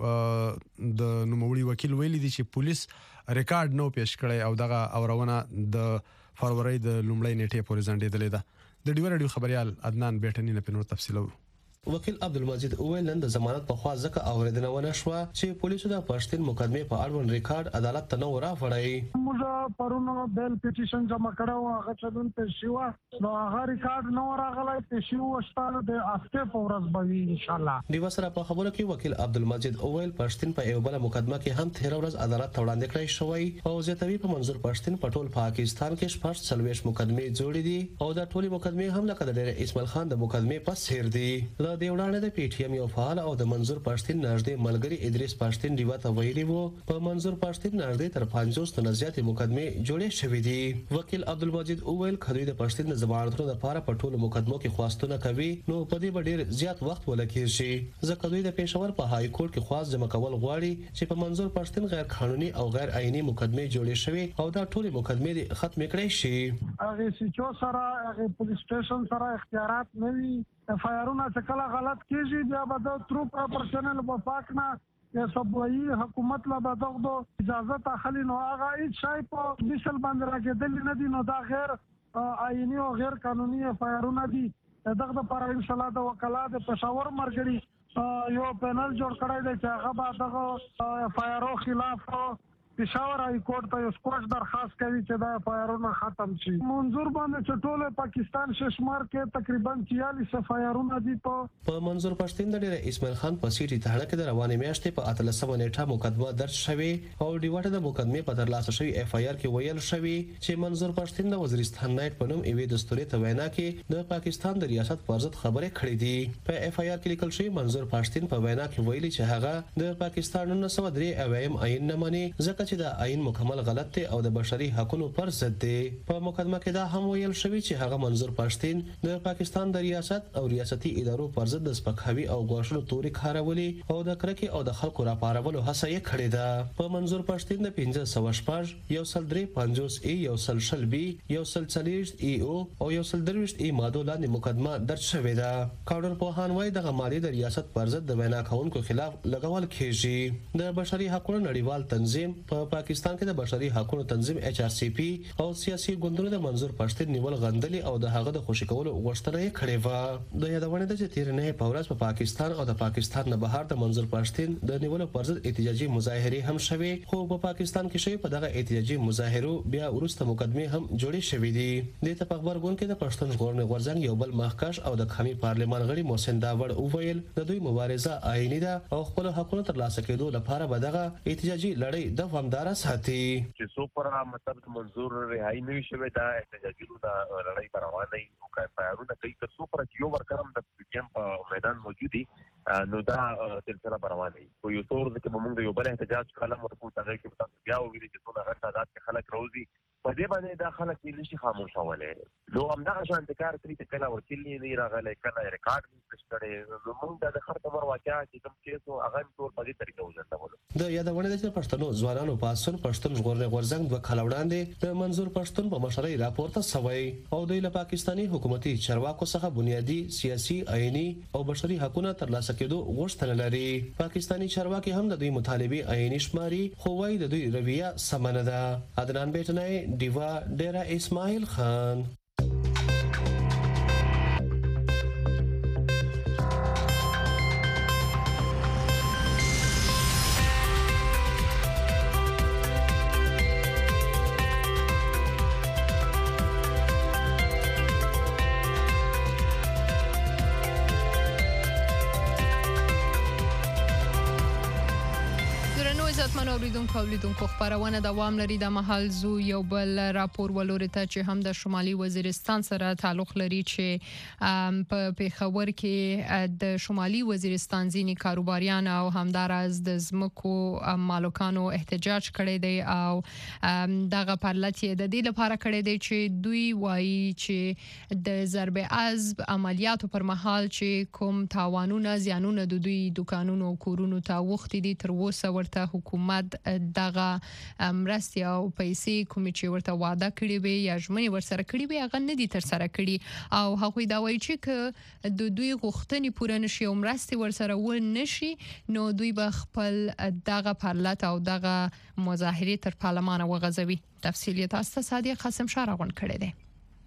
د نوموړي وکیل ویلي دي چې پولیس ریکارډ نو پیښ کړي او دغه اورونه د فروری د لومړۍ نیټې پورې ځنډېدلې ده. د ډیو رادیو خبريال عدنان بیٹنی نه پنور تفصیلو. وکیل عبدالمجید اویل نن د ضمانت په خوا ځکه اوریدنه ونه شو چې پولیسو د پښتون مقدمه په اړوند ریکارډ عدالت ته نو راوړی. موږ پرونو بیل پیټیشن جمع کړو هغه چلون ته شو نو هغه ریکارډ نو راغلی ته شو وشتاله د افته فورز بوي ان شاء الله. دی وسره په خبرو کې وکیل عبدالمجید اویل پښتون په یو بل مقدمه کې هم تیر ورځ عدالت ته وړاندې کړی شوی او زیاتوي په منظور پښتون په ټول پاکستان کې شپږ څلويش مقدمه جوړې دي او دا ټولي مقدمه هم لکه د اسماعیل خان د مقدمه په څیر دي. له دې وړاندې د پی ټی ایم یو فعال او د منظور پښتون نږدې ملګری ادریس پښتون دیوا ته ویلي وو په منظور پښتون نږدې تر پنځوس تنه زیاتې مقدمه جوړې شوې دي. وکیل عبدالمجید اویل خدای د پښتون د ضمانتونو لپاره په ټولو مقدمو کې خواستونه کوي نو په دې ډېر زیات وخت ولکې شي ځکه دوی د پېښور په های کورټ کې خواست جمع کول غواړي چې په منظور پښتون غیر قانوني او غیر آئینی مقدمه جوړې شوي او دا ټولې مقدمه ختم کړي شي. هغه سچو سره هغه پولیس سټیشن سره اختیارات نه وي اف آی آرونه چې کله غلط کیږي بیا به د ترو پرپرشنل وفاق نه یا صوبایي حکومت لا به دغه اجازه تاخلي نو هغه هیڅ شای په مثال باندې راګدل نه دي نو دا غیر آئینی او غیر قانوني اف آی آرونه دي. دغه لپاره ان شاء الله د وکالت پېښور مرګري یو پینل جوړ کړی دی چې هغه به دغه اف آی آر خلاف پېښور های کورټ ته یو سپیشل درخواست کوي چې دا اف آی آرونه ختم شي. منظور باندې چې ټول پاکستان ششمار کې تقریبا چيالیس اف آی آرونه دي. په منظور پښتون د ډېر اسماعیل خان په سیټي تهړه کې د روانې میاشتې په اتلسمه نیټه مقدمه درج شوې او ډیواټه د مقدمه په ترلاسه شوی اف آی آر کې ویل شوی چې منظور پښتون د وزیرستان نایټ په نوم ایوي دستوري ته وینا کې د پاکستان د ریاست پر ضد خبرې کړې دي. په اف آی آر کې لیکل شوی منظور پښتون په وینا کې ویلي چې هغه د پاکستان نن سو درې اویم عین نه مني ځکه چې د عین مکمل غلط دی او د بشري حقوقو پر ضد دی. په مقدمه کې دا هم ویل شوی چې هغه منظور پښتون د پاکستان د ریاست او ریاستي ادارو پر ضد د سپکاوي او غوښتنو توري کارولي او د کرکې او د خلکو راپارولو هڅه یې کړې ده. په منظور پښتون د پنځه سوه شپږ یو سل درې پنځوس ای یو سل شل بي یو سل څلوېښت ای او او یو سل درویشت ای ماده لاندې مقدمه درج شوې ده. کاډر پوهان وايي دغه ماده د ریاست پر ضد د وینا کوونکو خلاف لګول کېږي. د بشري حقوقو نړیوال تنظیم په په پاکستان کې د بشري حقوقو تنظیم ایچ آر سی پی او سیاسي ګوندونو د منظور پښتون نیول غندلي او د هغه د خوشی کولو غوښتنه یې کړې و. د یادونه ده چې تیر نه په ورځ په پاکستان او د پاکستان نه بهر د منظور پښتون د نیولو پر ضد احتجاجي مظاهره هم شوي، خو په پاکستان کې شوی په دغه احتجاجي مظاهرو بیا ورسته مقدمه هم جوړې شوې دي. د خبرګون کې د پښتون ژغورنې غورځنګ یو بل مخکښ او د قومي پارلمان غړي محسن داوړ وویل د دوی مبارزه آئینی ده او خپل حقوقو ترلاسه کېدو لپاره به دغه احتجاجي لړۍ دوامدار ساتي. چې څو پر مطلب منظور رهایی نه شوی دا احتجاجي لړۍ روانه او کارونه کوي تر څو پر یو ورکرم د کیمپ په میدان موجودي نو دا سلسله روانه وي. یو تور د کوم د یو بل احتجاج کلم ورکو ته کې تاسو بیا وګورئ چې څونه غټ تعداد کې خلک راوځي په دې باندې دا خلک یې نشي خاموشوله. نو همدغه شان د کار تری ته کله ورکلی نه راغلی کله ریکارډ نشته نو موږ د خر خبر واقعا چې کوم کیسو هغه ټول په دې طریقه وځندول. د یادونه ده چې پښتنو ځوانانو پاسون پښتون ژغورنې غورځنګ دوه کال وړاندې د منظور پښتون په مشرۍ راپورته سوی او د پاکستاني حکومتي چارواکو څخه بنیادی سیاسي آئینی او بشري حقوقو ترلاسه کېدو غوښتنه لري. پاکستاني چارواکي هم د دوی مطالبه آئینی شماري خو وايي د دوی رویه سمنه ده. عدنان بیٹنای دیوا ډیرا اسماعیل خان. اوریدونکو اوریدونکو خبرونه دوام لري. د محل زو یو بل راپور ولوري ته چې هم د شمالي وزیرستان سره تعلق لري چې په پیښور کې د شمالي وزیرستان ځینی کاروباریان او همدارز د زمکو مالکانو احتجاج کړی دی او دغه پرلط د دې لپاره کړی دی چې دوی وایي چې د ضرب عضب عملیاتو پر مهال چې کوم تاوانونه زیانونه د دوی دکانونو او کورونو ته وختي دي تر اوسه ورته حکومت دغه مرستي او پیسې کوم چې ورته وعده کړی وي یا ژمنې ورسره کړی وي هغه نه دي تر سره کړی او هغوی دا وایي چې د دوی غوښتنې پوره نشي او مرستي ورسره و نشي نو دوی به خپل دغه پرلط او دغه مظاهره تر پارلمان وغځوي. تفصیل یې تاسو ته صادق قاسم شاه راغون کړی دی.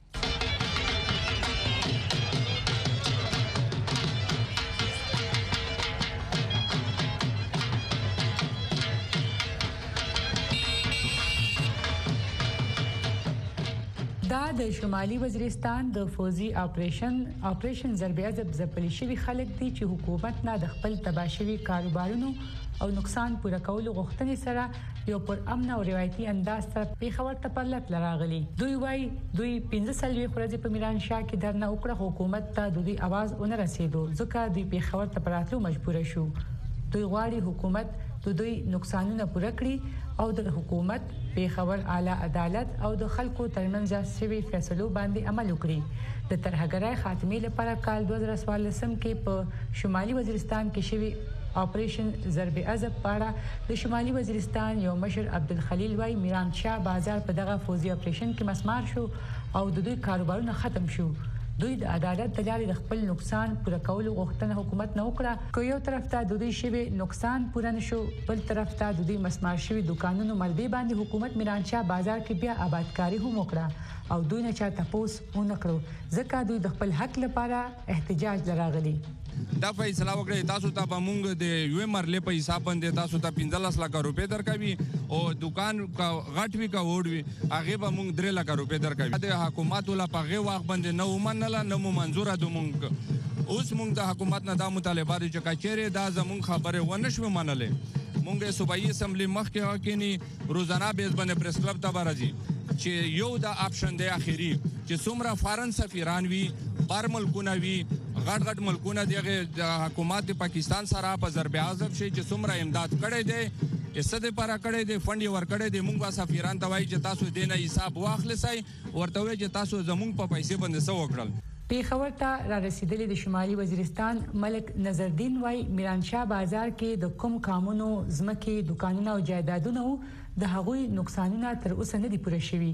دا د شمالي وزیرستان د فوزي اپریشن اپریشن ضرب عضب ځپلي شوی خلک دي چې حکومت نه د خپل تباشوي کاروبارونو او نقصان پوره کولو غوښتنې سره یو پر امن او روایتي انداز سره پیښور ته پرلط لراغلي. دوی وايي دوی پنځه سلوي ورځې په میران شاه کې درنه وکړه حکومت ته د دوی आवाज ونه رسیدو ځکه دوی پیښور ته پراتلو مجبور شو. دوی غواړي حکومت د دوی نقصانونه پوره کړي او د حکومت پیښور اعلی عدالت او د خلکو ترمنځ سوي فیصلو باندې عمل وکړي. د ترهګرۍ خاتمه لپاره کال دوه زره څوارلس کې په شمالي وزیرستان کې شوی اپریشن ضرب عضب پاړه د شمالي وزیرستان یو مشر عبدالخلیل وای میران شاه بازار په دغه فوزي اپریشن کې مسمار شو او د دوی کاروبارونه ختم شو. دوی د عدالت د لارې د خپل نقصان پوره کولو غوښتنه حکومت نه وکړه. که یو طرف ته د دوی شوی نقصان پوره نشو بل طرف ته د دوی مسمار شوی دکانونو ملبې باندې حکومت میرانشاه بازار کې بیا آبادکاری هم وکړه او دوی نه چا تاسو ونه کړو ځکه دوی د خپل حق لپاره احتجاج لراغلي. دا فیصله وکړه تاسو ته به مونږ د یو مرلې په حساب باندې تاسو ته پنځلس لک روپۍ درکوي او دکان کا غټ وی کا وډ وی هغه به مونږ درې لک روپۍ درکوي. د حکومت ولا په غو وخت باندې نه ومنله نه مو منزور د مونږ اوس مونږ د حکومت نه دا مطالبات چې کچېره دا زمونږ خبره ونه شو منلې. مونږ صوبایي اسمبلی مخکې حقینی روزانه بیس باندې پریس کلب ته راځي چې یو د اپشن دی اخیری چې څومره فارن سفیران وی بار ملکونه وی غټ غټ ملکونه دغه د حکومت پاکستان سره په ضرب عضب شي چې څومره امداد کړي دي اسده پر کړي دي فند ور کړي دي موږ سفیران ته وایي چې تاسو دینه حساب واخلسای ورته وایي چې تاسو زموږ په پیسې باندې څه وکړل. پیښور ته را رسیدلی د شمالي وزیرستان ملک نظردین وای میرانشاه بازار کې د کوم کامونو زمکه دکانونه او جایدادونه د هغوی نقصانونه تر اوسه نه دي پوره شوي.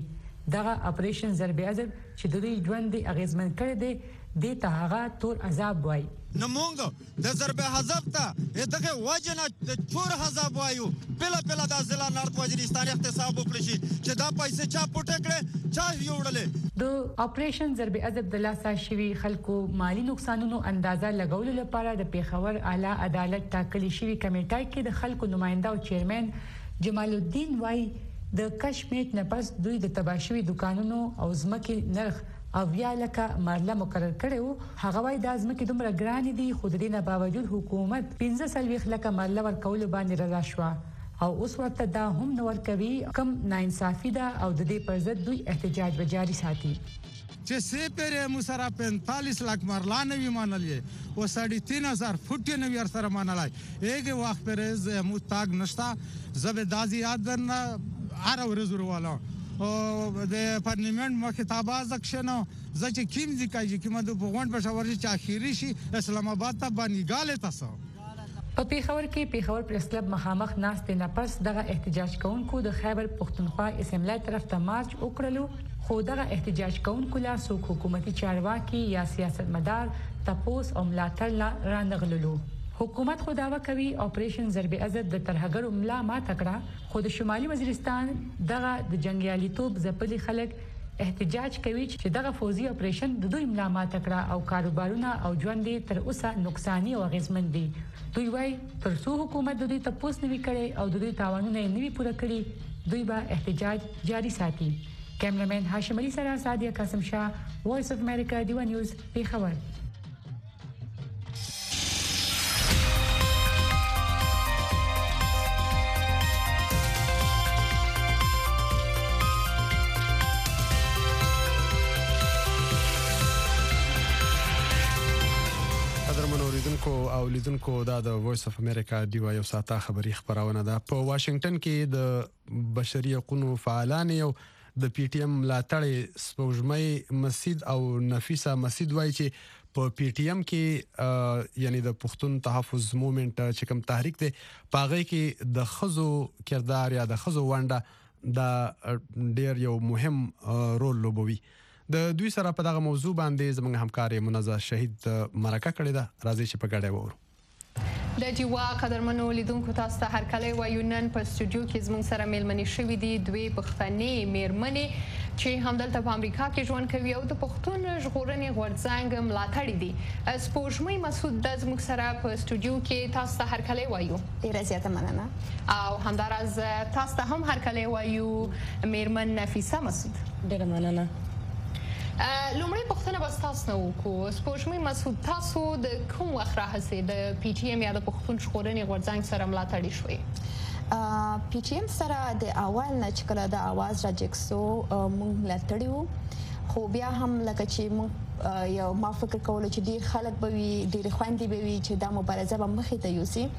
دغه اپریشن ضرب عضب چې د دوی ژوند دی اغیزمن کړی دی د ته هغه تور عذاب وای نمونګ د ضرب عضب ته دغه وجنه د تور عذاب وایو بلا بلا د ضلع نارت وزیرستان احتساب وکړي شي چې دا پیسې چا پټ کړي چا یوړلې د اپریشن ضرب عضب د لاسه شوی خلکو مالی نقصانونو اندازه لګولو لپاره د پیښور اعلی عدالت ټاکلي شوی کمیټه کې د خلکو نماینده او چیرمن جمال الدین وای د کشمیت نه پس دوی د تباشوي دکانونو او ځمکې نرخ او بیا لکه مرله مقرر کړو هغه وای د ځمکې دومره ګران دي خو د دې نه باوجود حکومت پنځه سلويخ لکه مرله ورکول باندې رضا شو او اوس ورته دا هم نور کوي کم ناانصافي ده او د دې پر ضد دوی احتجاج به جاری ساتي چې سه پرې مسره پینتالیس लाख مرلا نه وی مانلې او ساڑھے تین हज़ार فوټ نه وی سره مانلای ایګه وخت پرې مو تاګ نشتا زبدازي یادن ار ورزور والا او د پارلیمنت مخاطبه ځکشنو ځکه کیم دي کوي چې مده په غونډ په شاوري چې اخیری شي اسلام آباد ته باندې غاله تاسو په پیښور کې پیښور پریس کلب مخامخ ناست نه پس دغه احتجاج کوونکو د خیبر پختونخوا اسمبلی طرف ته مارچ وکړلو خو دغه احتجاج کوونکو لا څوک حکومتي چارواکي یا سیاستمدار تپوس او ملاتړ لا رانغللو حکومت خو داوا کوي اپریشن ضرب عضب د ترهګرو ملا ما تکړه خو د شمالي وزیرستان دغه د جنگیالي توپ ځپلي خلک احتجاج کوي چې دغه فوزي اپریشن د دوی ملا ما تکړه او کاروبارونه او ژوند تر اوسه نقصانی او غیزمن دي دوی وای تر څو حکومت د دوی تپوس نوي کړي او د دوی تاوانونه نوي پوره کړي دوی به احتجاج جاری ساتي کیمرمن هاشم علي سره سادیا قاسم شاه وایس اف امریکا دیوا نیوز پیښور اوریدونکو او لیدونکو دا د وایس اف امریکا دیوا یو ساته خبری خبرونه ده په واشنگټن کې د بشري حقوقو فعالان یو د پی ټی ایم ملاتړ سپوږمۍ مسجد او نفیسه مسجد وایي چې په پی ټی ایم کې یعنی د پښتون تحفظ موومېنټ چې کوم تحریک دی پاغه کې د خزو کردار یا د خزو ونده د ډیر یو مهم رول لوبوي د دوی سره په دغه موضوع باندې زموږ همکار منزه شهید مرکه کړې ده راځي چې په ګډه وورو د دیوا قدرمنو لیدونکو تاسو ته هرکلی وایو نن په سټوډیو کې زموږ سره میلمنې شوې دي دوی پښتنې میرمنې چې همدلته په امریکا کې ژوند کوي او د پښتون ژغورنې غورځنګ ملاتړي دي سپوږمۍ مسعود د زموږ سره په سټوډیو کې تاسو ته هرکلی وایو ډیره زیاته مننه او همداراز تاسو ته هم هرکلی وایو میرمن نفیسه مسعود ډیره مننه لومړی پوښتنه به تاسو نه وکړو سپوږمۍ مسعود تاسو د کوم وخت راهیسې د پی ټی ایم یا د پښتون ژغورنې غورځنګ سره ملاتړي شوې پی ټی ایم سره د اول نه چې کله د اواز راجکسو موږ ملاتړي وو خو بیا هم لکه چې موږ یو ما فکر کولو چې ډیر خلک به وي ډیر خويندې به وي چې دا مبارزه به مخې ته یوسي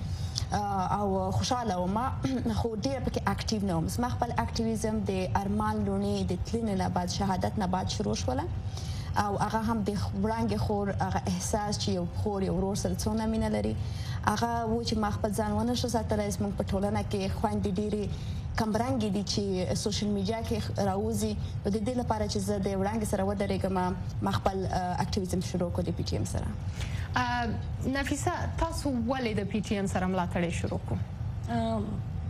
او خوشاله وم خو ډیر پکې اکټیو نه وم زما خپل اکټیویزم د ارمان لونی د تلین نه بعد شهادت نه بعد شروع شوله او هغه هم د وړاندې خور هغه احساس چې یو خور یو ورور سره څونه مینه لري هغه و چې ما خپل ځان ونه شو ساتلای زموږ په ټولنه کې خويندې ډیرې کمرنګ دي چې سوشل میډیا کې راوځي د دې لپاره چې زه د وړاندې سره ودرېږم ما خپل اکټیویزم شروع کړ د پی ټی ایم سره نفیسه تاسو ولې د پی ټی ایم سره ملاتړ شروع کړو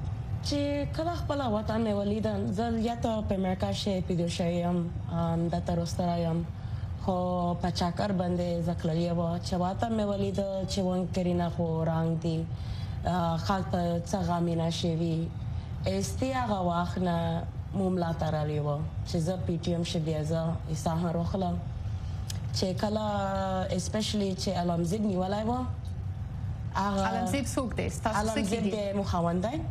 چې کله خپل وطن مې ولیدم زه یا ته په امریکا شې پیدا شوم د تر اوسه یم خو په چاکر باندې ځکلې و چې وطن مې ولید چې وان کرینا خو رنگ دی خلک په څنګه مینا شوی استیا غواخنه مملاتړ علیو چې زه پی ټی ایم شه بیا زه ایسه روخله چې کله اسپیشلی چې علمزید نیولای و هغه علمزید څوک دی تاسو علمزید د مخاوندای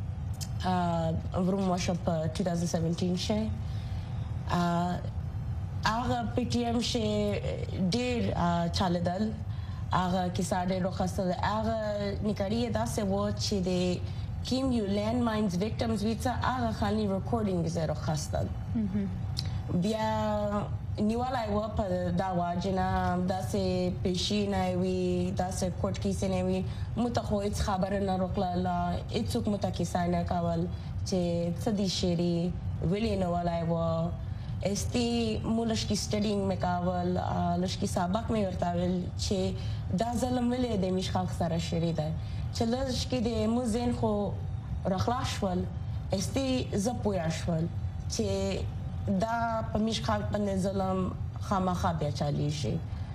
ورم واشه په two thousand seventeen شه هغه پی ټی ایم شه ډیر چالیدل هغه کیسه ډیر وخصه هغه نکړی داسې و چې د کیم یو لند ماینز وکټمز ویڅ هغه خالي ریکورډینګ زیرو خاصل بیا نیولای و په دا واجنه داسې پېشي نه وي داسې کوټ کیسه نه وي متخو هیڅ خبره نه روکلا هیڅوک متکیسه نه کول چې څه دي شری ویلې نه ولای و استی مولش کی سټډینګ مکاول لش کی سابق مې ورتاول چې دا ظلم ولې د مش خلک سره شری دی چې لش کی د موزین خو رخلاش ول استی زپویا شول چې دا په مش خلک باندې ظلم خامخا بیا چالي شي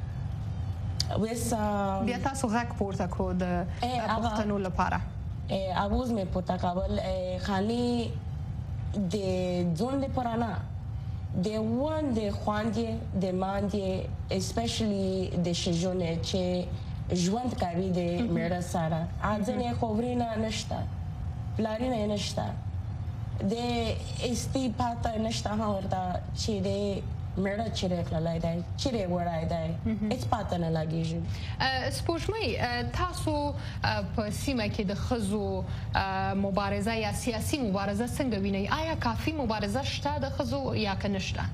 وس بیا تاسو غږ پورته کړو د پښتنو لپاره اواز مې پورته کول خالي د ځون د پرانا د وان د خواندې د ماندې اسپیشلی د شجونه چې ژوند کوي د مېړه سره اځنه خبرینه نشته پلارینه نشته د استیپاته نشته هوردا چې د مېړه چیرې کړلای دی چیرې وړای دی هیڅ پاته نه لګیږي سپوږمۍ تاسو په سیمه کې د ښځو مبارزه یا سیاسي مبارزه څنګه وینئ آیا کافي مبارزه شته د ښځو یا که نشته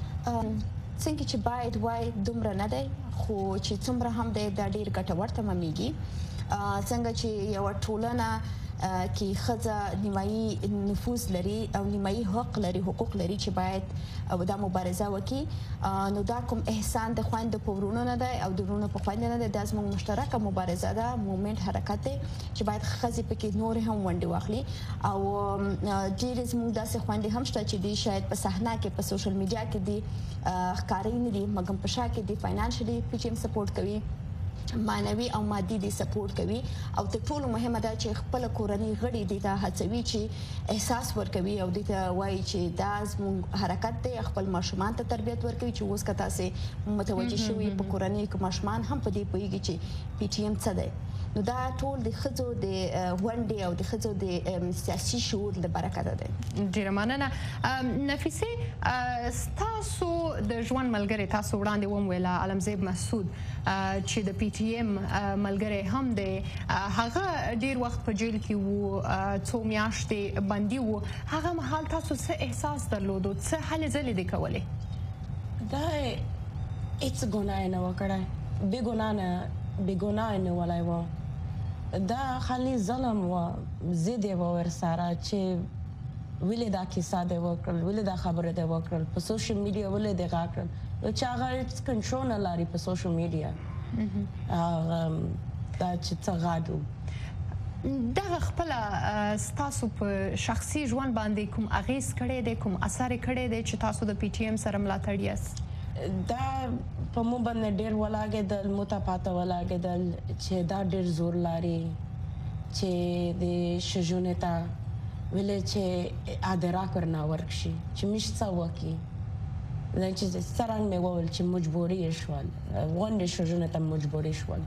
څنګه چې باید وای دومره نه دی خو چې څومره هم دی دا ډېر ګټور تمامېږي څنګه چې یوه ټولنه کې ښځه نیمایي نفوذ لري او نیمایي حق لري حقوق لري چې باید دا مبارزه وکړي نو دا کوم احسان د خویندو په ورونو نه دی او د ورونو په خویندو نه دی دا زموږ مشترکه مبارزه ده مومنټ حرکت دی چې باید ښځې پکې نورې هم ونډې واخلي او ډېرې زموږ داسې خویندې هم شته چې دوی شاید په صحنه کې په سوشل میډیا کې دي ښکاري نه دي مګم په شا کې دي فاینانشلي پی چې هم سپورټ کوي معنوي او مادي دي سپورټ کوي او تر ټولو مهمه ده چې خپل کورنۍ غړي دي ته هڅوي چې احساس ورکوي او دې ته وایي چې دا زموږ حرکت دی خپل ماشومان ته تربیت ورکوي چې اوس که تاسو متوجه شوي په کورنۍ کې ماشومان هم په دې پوهیږي چې پی ټی ایم څه دی نو دا ټول د ښځو د ونډې او د ښځو د سیاسي شعور له برکته دی ډېره مننه نفیسې ستاسو د ژوند ملګری تاسو وړاندې ومویله علمزیب مسعود چې د پی ټی ایم ملګری هم دی هغه ډېر وخت په جیل کې و څو میاشتې بندي و هغه مهال تاسو څه احساس درلودو څه هلې ځلې دې کولې دا هېڅ ګناه یې نه وه کړی بې ګناه نه بې ګناه یې نیولی و دا خالي ظلم و ضد یې وه ورسره چې ولې دا کیسه دې وکړل ولې دا خبره دې وکړل په سوشل میډیا ولې دې غږ کړل چې هغه هېڅ کنټرول نه لري په سوشل میډیا دا چې څه غاډو دغه خپله ستاسو په شخصي ژوند باندې کوم اغېز کړی دی کوم اثر یې کړی دی چې تاسو د پی ټی ایم سره ملاتړ یاست دا په مو باندې ډېر ولاګېدل مو ته پاته ولاګېدل چې دا ډېر زور لري چې د ښځونې ته ویلې چې ادراک ورنه ورکشي چې موږ څه وکړي چې څرنګه مې وویل چې مجبوري یې شول غونډې ښځونې ته مجبوري شول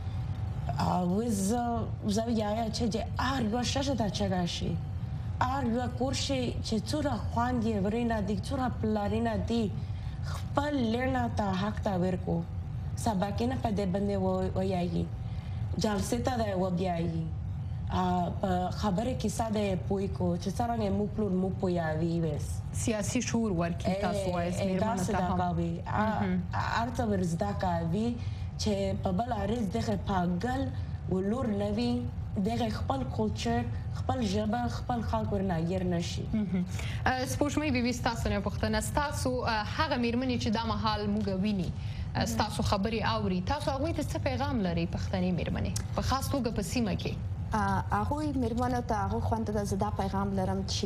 او زه زه وایه چې هر یوه ښځه ته چغه شي هر یوه کور شي چې څومره خویندې ورینه دي څومره پلارینه دي خپل لرنه ته حق ته ورکو سباکینه په دې باندې وایي جلسه ته دی وبیایي په خبره کې ساده پوي کو چې څنګه مو پلور مو پویاوي وس سیاسي شعور ورکی تاسو وایي مېرمنه ته هم ارته ورزدا کوي چې په بل ارز دغه پاګل ولور نوي دغه خپل کلچر خپل ژبه خپل خلک ورناګر نشي سپوږمۍ بیبي ستاسو نه پوښتنه ستاسو هغه مېرمنې چې دا مهال موږ ویني ستاسو خبرې اوري تاسو هغوی ته څه پیغام لري پښتنې مېرمنې په خاص توګه په سیمه کې هغوی مېرمنو ته هغه خویندو ته زه دا پیغام لرم چې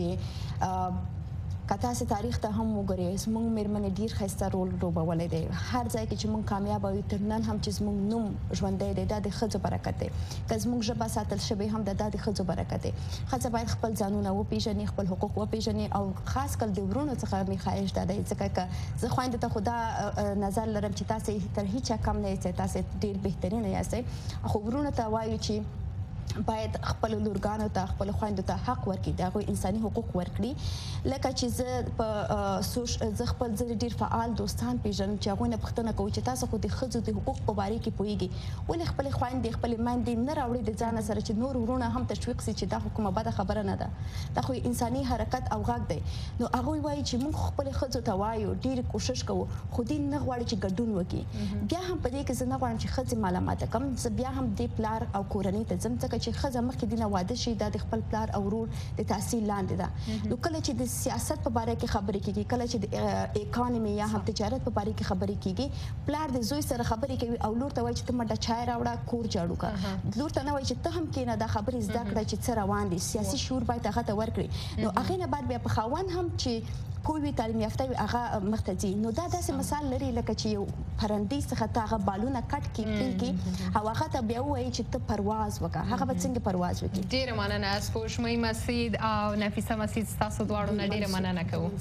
که تاسو تاریخ ته هم وګورئ زموږ مېرمنې ډېر ښایسته رول لوبولی دی هر ځای کې چې موږ کامیابه یو تر نن هم چې زموږ نوم ژوندی دی دا د ښځو برکت دی که زموږ ژبه ساتل شوې هم ده دا د ښځو برکت دی ښځه باید خپل ځانونه وپېژني خپل حقوق وپېژني او خاص کل د ورونو څخه مې خواهش دا دی ځکه که زه خویندو ته خو دا نظر لرم چې تاسې تر هیچا کم نه یاستئ تاسې ډېر بهترینه یاستئ خو ورونو ته وایو چې باید خپل لورګانو ته خپل خویندو ته حق ورکړي د هغوی انساني حقوق ورکړي لکه چې زه په سوش زه خپل زه ډېر فعال دوستان پیژنم چې هغوی نه پوښتنه کوي چې تاسو خو د ښځو د حقوق په باره کې پوهیږئ ولې خپلې خویندې خپلې میندې نه راوړئ د ځانه سره چې نور ورونه هم تشویق شي چې دا خو کومه بده خبره نه ده دا خو انساني حرکت او غږ دی نو هغوی وایي چې موږ خپلې ښځو ته وایو ډېرې کوشش کوو خو دوی نه غواړي چې ګډون وکړي بیا هم په دې کې زه نه غواړم چې ښځې معلوماته کړم زه بیا هم دې پلار او کورنۍ ته ځم ځکه لکه چې خزه مخکې دینه واده شي د خپل پلار او ورور د تحصیل لاندې ده نو کله چې د سیاست په اړه کې خبرې کیږي کله چې د اکانومي یا هم تجارت په اړه کې خبرې کیږي پلار د زوی سره خبرې کوي او لور ته وایي چې ته مډه چای راوړه کور جاړو کا لور ته نه وایي چې ته هم کینه دا خبرې زده کړه چې څه روان دي سیاسي شعور باید هغه ته ورکړي نو هغه نه بعد بیا په خاوند هم چې پوی تعلیم یافته وي هغه مختزي نو دا داسې مثال لري لکه چې یو پرندې څخه تاغه بالونه کټ کې کیږي او هغه ته بیا وایي چې ته پرواز وکړه هغه به څنګه پرواز وکړي ډیره مننه سپوږمۍ مسید او نفیسه مسید تاسو دواړو نه ډیره مننه کوم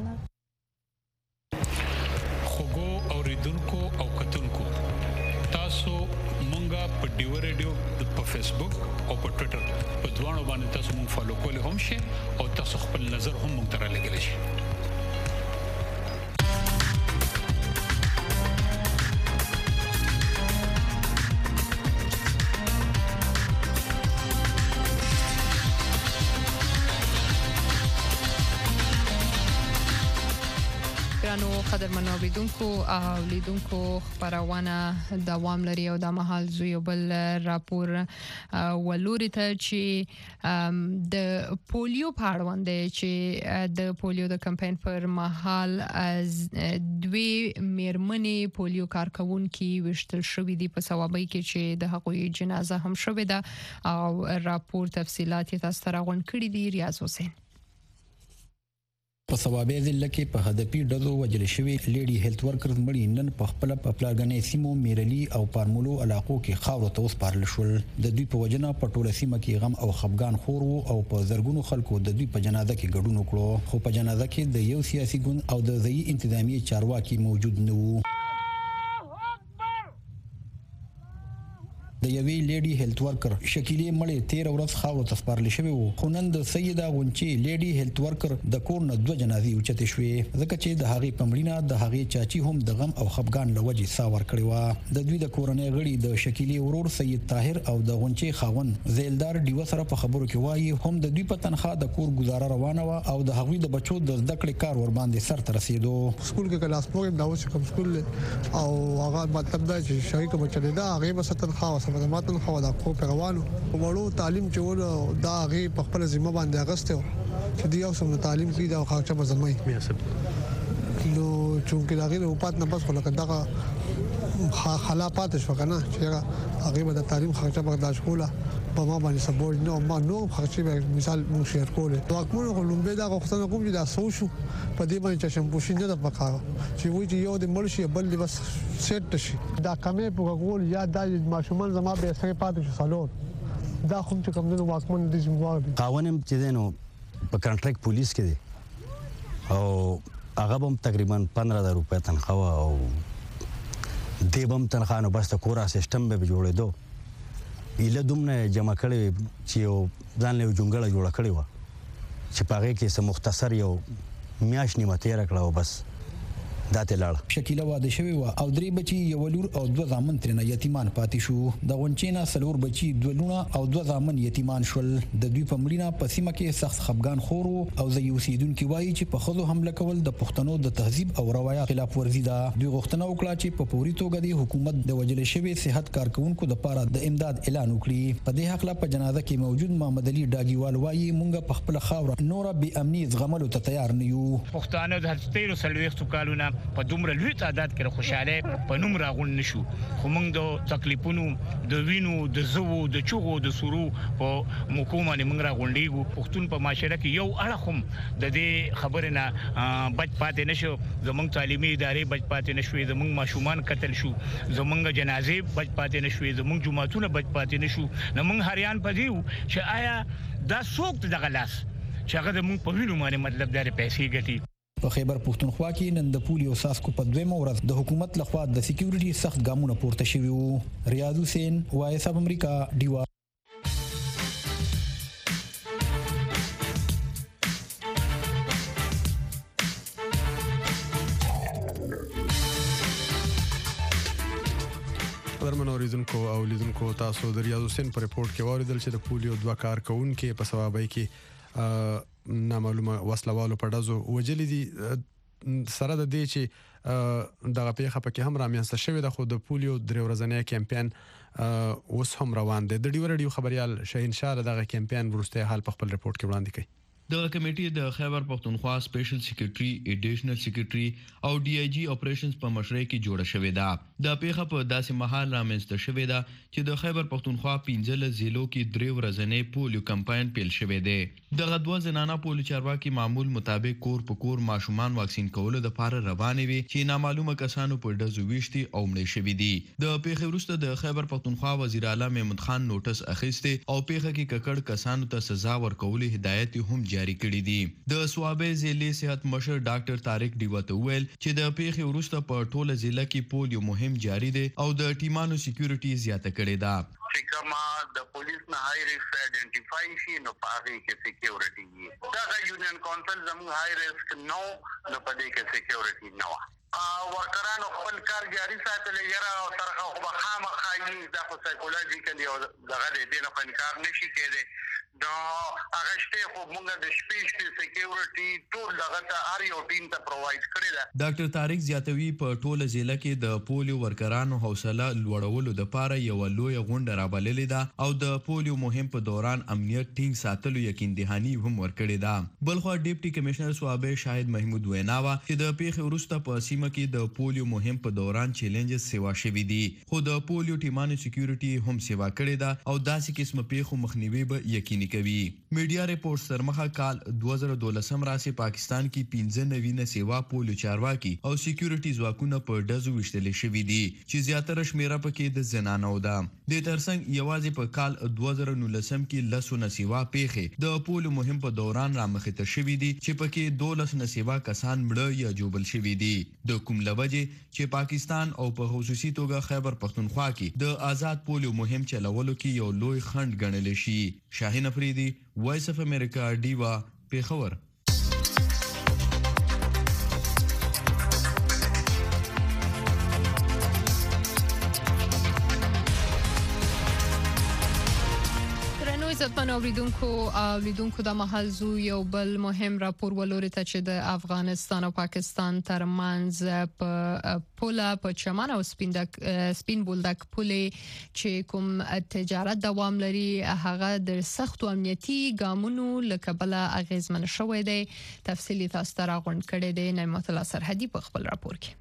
خوګو اوریدونکو او کتونکو تاسو مونږه په ډیو ریډیو په فیسبوک او په ټوئیټر په دوانو باندې تاسو مونږ فالو کولی هم شئ او تاسو خپل نظر هم مونږ ته رالیږلی شئ نو قدرمنو اوریدونکو او لیدونکو خبرونه دوام لري او د مهال زوی بل راپور ولوري ته چې د پولیو پاړوند چې د پولیو د کمپاین پر مهال از دوی میرمنې پولیو کارکونکو وشتل شوې دي په ثوابي کې چې د حقوقي جنازه هم شوې ده او راپور تفصيلات تاسو ته راغون کړی دي ریاض حسین په ثوابي ضلع کې په هدفي ډزو وجل شوی لیډي هیلث ورکرز مړي نن په خپل په پلاګنې سیمو میرلی او پارمولو علاقو کې خاور ته وسپارل شول د دوی په وجنه په ټوله سیمه کې غم او خفګان خور وو او په زرګونو خلکو د دوی په جنازه کې ګډون وکړو خو په جنازه کې د یو سیاسي ګوند او د ځای انتظامی چارواکي موجود نه وو د یوې لیډي هیلث ورکر شکیلې مړې تیر ورځ خاور ته سپارل شوی وو خو نن د سیده غونچی لیډي هیلث ورکر د کور نه دوه جنازې اوچتې شوې ځکه چې د هغې پمړینا د هغې چاچی هم د غم او خفګان لوجې ساور کړی و د دوی د کورنۍ غړي د شکیلې ورور سید طاهر او د غونچی خاوند زیلدار دیو سره په خبرو کې وایي هم د دوی په تنخواه د کور گزاره روانه و او د هغوی د بچو د زده کړې کار ور باندې سر ته رسیدو سکول کې کلاس پروګرام دا اوس کوم سکول او هغه مطلب دا چې شای کوم چلے دا هغه به تنخواه سره ماتن خو دا کو پیروانو وړو تعلیم چول دا غي په خپل ذمہ باندې اغسته چې دی اوس نو تعلیم کې دا خاطر به زمای نو چې دا غي په پات نه بس خو لکه دا خلا پات شو کنه چې هغه به د تعلیم خاطر برداشت کوله په ما باندې سپورټ نو ما نو خاطر به مثال مو شیر کوله واکمن غلومبه دا غوښتنه کوم چې دا سوشو په دې باندې چې شمپوشي نه د پکاره چې وایي چې یو د مرشي بل دی بس سیټ شي دا کمې په غول یا د ماشومان زما به سره پاتې شو سالون دا کوم چې کوم د واکمن د ځموار دي قوانم چې دینو په کنټریکټ پولیس کې دي او هغه هم تقریبا پندرہ ہزار روپے تنخواه او دیبم تنخواه نو بس کورا سیستم به جوړېدو اله دومره جمع کړي چې یو ځان له جونګړه جوړ کړي و چې پاره کې سم مختصر یو میاش نیمه تیر کړو بس داته لاړه شکیله واده شوی و او درې بچي یو لور او دوه ځامن ترنه یتیمان پاتې شو د غونچینا سلور بچي دوه لونه او دوه ځامن یتیمان شول د دوی په مړینا په سیمه کې سخت خفګان خور او زې اوسیدونکو وایي چې په خزو حمله کول د پښتنو د تهذیب او روایت خلاف ورزي ده دوی غوښتنه وکړه چې په پوری توګه د حکومت د وجل شوی صحت کارکونکو د لپاره د امداد اعلان وکړي په دې حق لا په جنازه کې موجود محمد علي ډاګیوال وایي مونږ په خپل خاور نور به امني زغملو ته تیار نه یو پښتانه د هڅتیرو سلويختو کالونه په دومره لوی تعداد کې خوشاله په نوم راغون نشو خو موږ د تکلیفونو د وینو د زوو د چوغو د سورو په حکومت موږ راغونډیږو پښتون په معاشره کې یو اړخم د دې خبره نه بچ پاتې نشو زموږ تعلیمي ادارې بچ پاتې نشوي زموږ ماشومان قتل شو زموږ جنازې بچ پاتې نشوي زموږ جمعهتونه بچ پاتې نشو نو موږ هریان پدیو چې آیا دا څوک د غلاس چې هغه موږ په وینو باندې مطلب دار پیسې ګټي په خیبر پښتونخوا کې نن د پولیو ساسکو په دویمه ورځ د حکومت لخوا د سکیورټي سخت ګامونه پورته شوي وو ریاض حسین وایس اف امریکا ډیوا درمنو ریزونکو او لیدونکو تاسو د ریاض حسین پر رپورت کې واردل چې د پولیو دوه کارکونکو په ثوابي کې نامعلومه وسلوالو په دازو وجلې دي سره د دې چې دغه پیښه پکې هم رامنځته شوې ده خو د پولیو درې ورځنی کمپاین اوس هم روان دي. د ډیو رادیو خبريال شاهین شاه دغه کمپاین ورسته حال په خپل رپورت کې وړاندې کړي. د کمیټې د خیبر پختونخوا سپیشل سیکریټري ایډیشنل سیکریټري او ډي آی جی اپریشنز په مشرۍ کې جوړه شوې ده. د پیښه په داسې مهال رامنځته شوې ده چې د خیبر پختونخوا پنځه ضلعو کې درې ورځې پولیو کمپاین پیل شوې ده. د غدوا زنانه پولیو چارواکي معمول مطابق کور په کور ماشومان واکسین کولو د لپاره روانې وي چې نامعلومه کسانو په ډزو ویشتي او مړ شوي دي. د پیښې وروسته د خیبر پختونخوا وزیر اعلی محمود خان نوټس اخیسته او پیښه کې ککړ کسانو ته سزا ورکولو هدایت هم جاری کړی دي. د سوابې ضلع صحت مشر ډاکټر طارق ډیوته ویل چې د پیښې وروسته په ټوله ضلع کې پولیو مهم جاری دی او د ټیمانو سکیورټي زیاته کړې ده. چې کما د پولیس نه هاي ریسک آئیډنټیفای شي نو پاره کې سکیورټي وي. دا یونین کونسل زمو هاي ریسک نو نو پدې کې سکیورټي نو ا ورکرانو خپل کار جاری ساتل یره او ترخه خو بخامه خایي د سایکولوژیکلی او دغه دې نه انکار نشي کېده. نو هغه شته خو موږ د سپیشل سکیورټي ټول دغه ته ار یو ټیم ته پرووایډ کړی دا. ډاکټر طارق زیاتوي په ټوله ضلع کې د پولیو ورکرانو حوصله لوړولو لپاره یو لوی غونډه رابللې ده او د پولیو مهم په دوران امنیت ټینګ ساتلو یقین دهاني هم ورکړې ده. بلخو ډیپټي کمشنر سوابې شاهد محمود ویناوا چې د پیښې وروسته په سیمه کې د پولیو مهم په دوران چیلنجز سیوا شوي دي خو د پولیو ټیمانو سکیورټي هم سیوا کړې ده او داسې قسمه پیښو مخنیوي به یقیني کوي. میډیا ریپورت سرمخه کال دوه زره دولسم راسي پاکستان کې پنځه نوینه سیوا پولیو چارواکي او سکیورټي ځواکونه په ډزو وشتل شوي دي چې زیاتره شمیره پکې د زنانو ده. د ترڅنګ یوازې په کال دوه زره نولسم کې لسو نسیوا پیښې د پولیو مهم په دوران رامخته شوي دي چې پکې دولس نسیوا کسان مړه یا جوبل شوي دي. د کوم لوجه چې پاکستان او په خصوصي توګه خیبر پختونخوا کې د آزاد پولیو مهم چلولو کې یو لوی خنډ ګڼل شي. شاهین افریدي وایس اف امریکا ډیوا پیښور. عزتمن اوریدونکو اوریدونکو د محل زو یو بل مهم راپور ولوري ته چې د افغانستان او پاکستان ترمنځ په پوله په چمن او سپیندک سپین بولدک پولې چې کوم تجارت دوام لري هغه د سخت امنیتي ګامونو لکبله اغیزمن شوې ده. تفصیلی تاسو ته راغونډ کړي دي نعمت الله سرحدي په خپل راپور کې.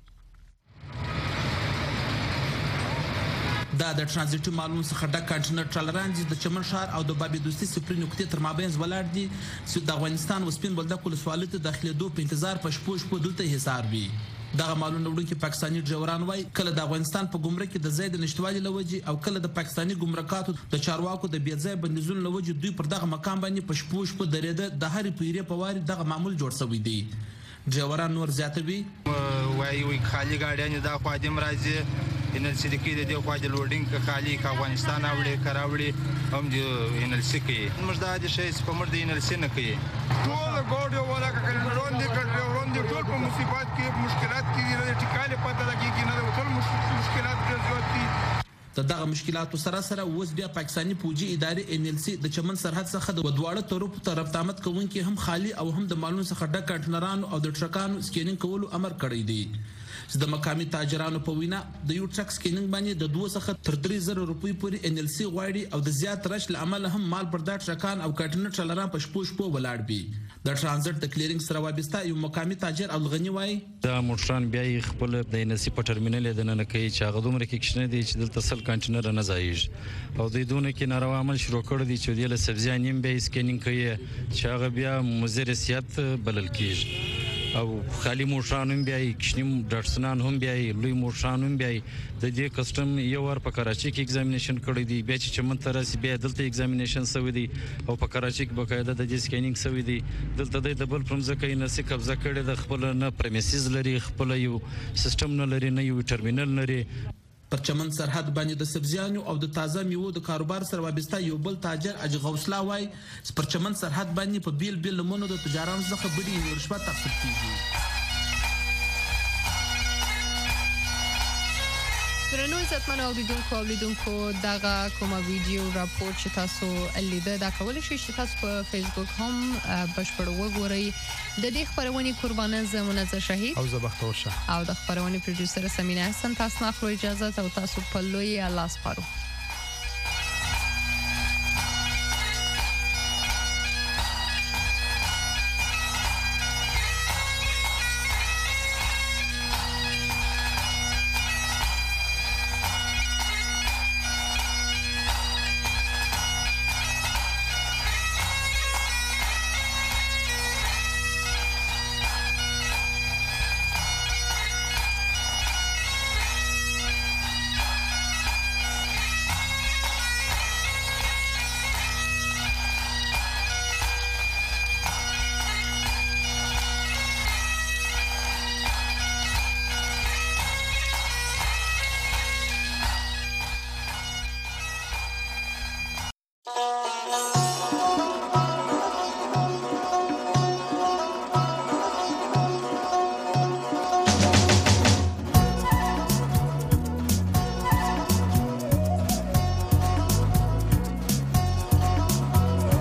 دا د ترانزیټي مالونو څخه ډک کنټینر ټرالران د چمن ښار او د بابي دوستي سپرین نقطې تر مابین ولاړ دي چې د افغانستان وسپین بلدک ولسوالۍ ته داخليدو په انتظار په شپو شپو دلته حصار وي. دغه مالونه وړونکي پاکستاني ډرایوران وای کله د افغانستان په ګمرک کې د زید نشټوالي لوجي او کله د پاکستاني ګمرکاتو د چارواکو د بیځای بندیزونو لوجي دوی پر دغه مقام باندې په شپو شپو درېده. د هرې پیری په واري دغه معمول جوړ شوی دی. ډرایوران نور زیاتوي وای وای خالي ګاډیان د خادم راځي انل سیدکی د دې خوا د لوډینګ خالي ک افغانستان اوړي کراوړي هم د انل سکی مجداد شي په مرده انل سینه کوي ټول ګوډو ولا کړه روندې کړه روندې ټول په مصیبت کې مشکلات کې د ټیکاله پته لګي نه ټول مشکلات ګرځوي. دغه مشکلاتو سره سره اوس بیا پاکستاني فوجي ادارې ان ال سي د چمن سرحد څخه د ودواړه طرف طرف تامت کوونکي هم خالي او هم د مالونو څخه ډک کنټینرانو او د ټرکانو سکینینګ کولو امر کړی دی. د مقامي تاجرانو په وینا د یو ټرک سکینینګ باندې د دوه څخه تر درې زره روپۍ پورې ان ال سي غواړي او د زیات رش لامل هم مال بردار ټرکان او کنټینر ټرالران په شپو شپو ولاړ وي. د ترانزیت د کلیرینګ سره وابسته یو مقامي تاجر عبدالغنی وایي دا موټران بیا خپل د ان ال سي په ټرمینل د نن کوي چې هغه دومره کې کښنه دي چې دلته سل کنټینر نه ځایږي او د دونه کې ناروا عمل شروع کړی دي چې د سبزیان نیم به سکینینګ کوي چې هغه بیا مضر سیاحت بلل کیږي او خالي موټران هم بیا کښنیم ډرسنان هم بیا لوی موټران هم بیا د دې کسٹم یو ور په کراچي کې ایگزامینیشن کړی دی بیا چې چمن تر سي بیا دلته ایگزامینیشن سوی دی او په کراچي کې بقاعده د دې سکینینګ سوی دی دلته د ډبل پرمزه کې نه سي قبضه کړي د خپل نه پریمیسز لري خپل یو سیستم نه لري نه یو ټرمینل لري. پر چمن سرحد باندې د سبزیانو او د تازه میوو د کاروبار سره وابسته یو بل تاجر اج غوسلا وای پر چمن سرحد باندې په بیل بیل لمونو د تجارانو څخه بډي رشوت تخصیص کیږي. درنو عزتمن اوریدونکو اوریدونکو دغه کومه ویډیو راپور چې تاسو لیده دا کول شي چې تاسو په فیسبوک هم بشپړ وګورئ. د دې خبرونه قربانه زمونه ز شهید او زبختور شه او د خبرونه پروډوسر سمینه حسن تاسو نه خو اجازه او تاسو په لوی الله سپارو.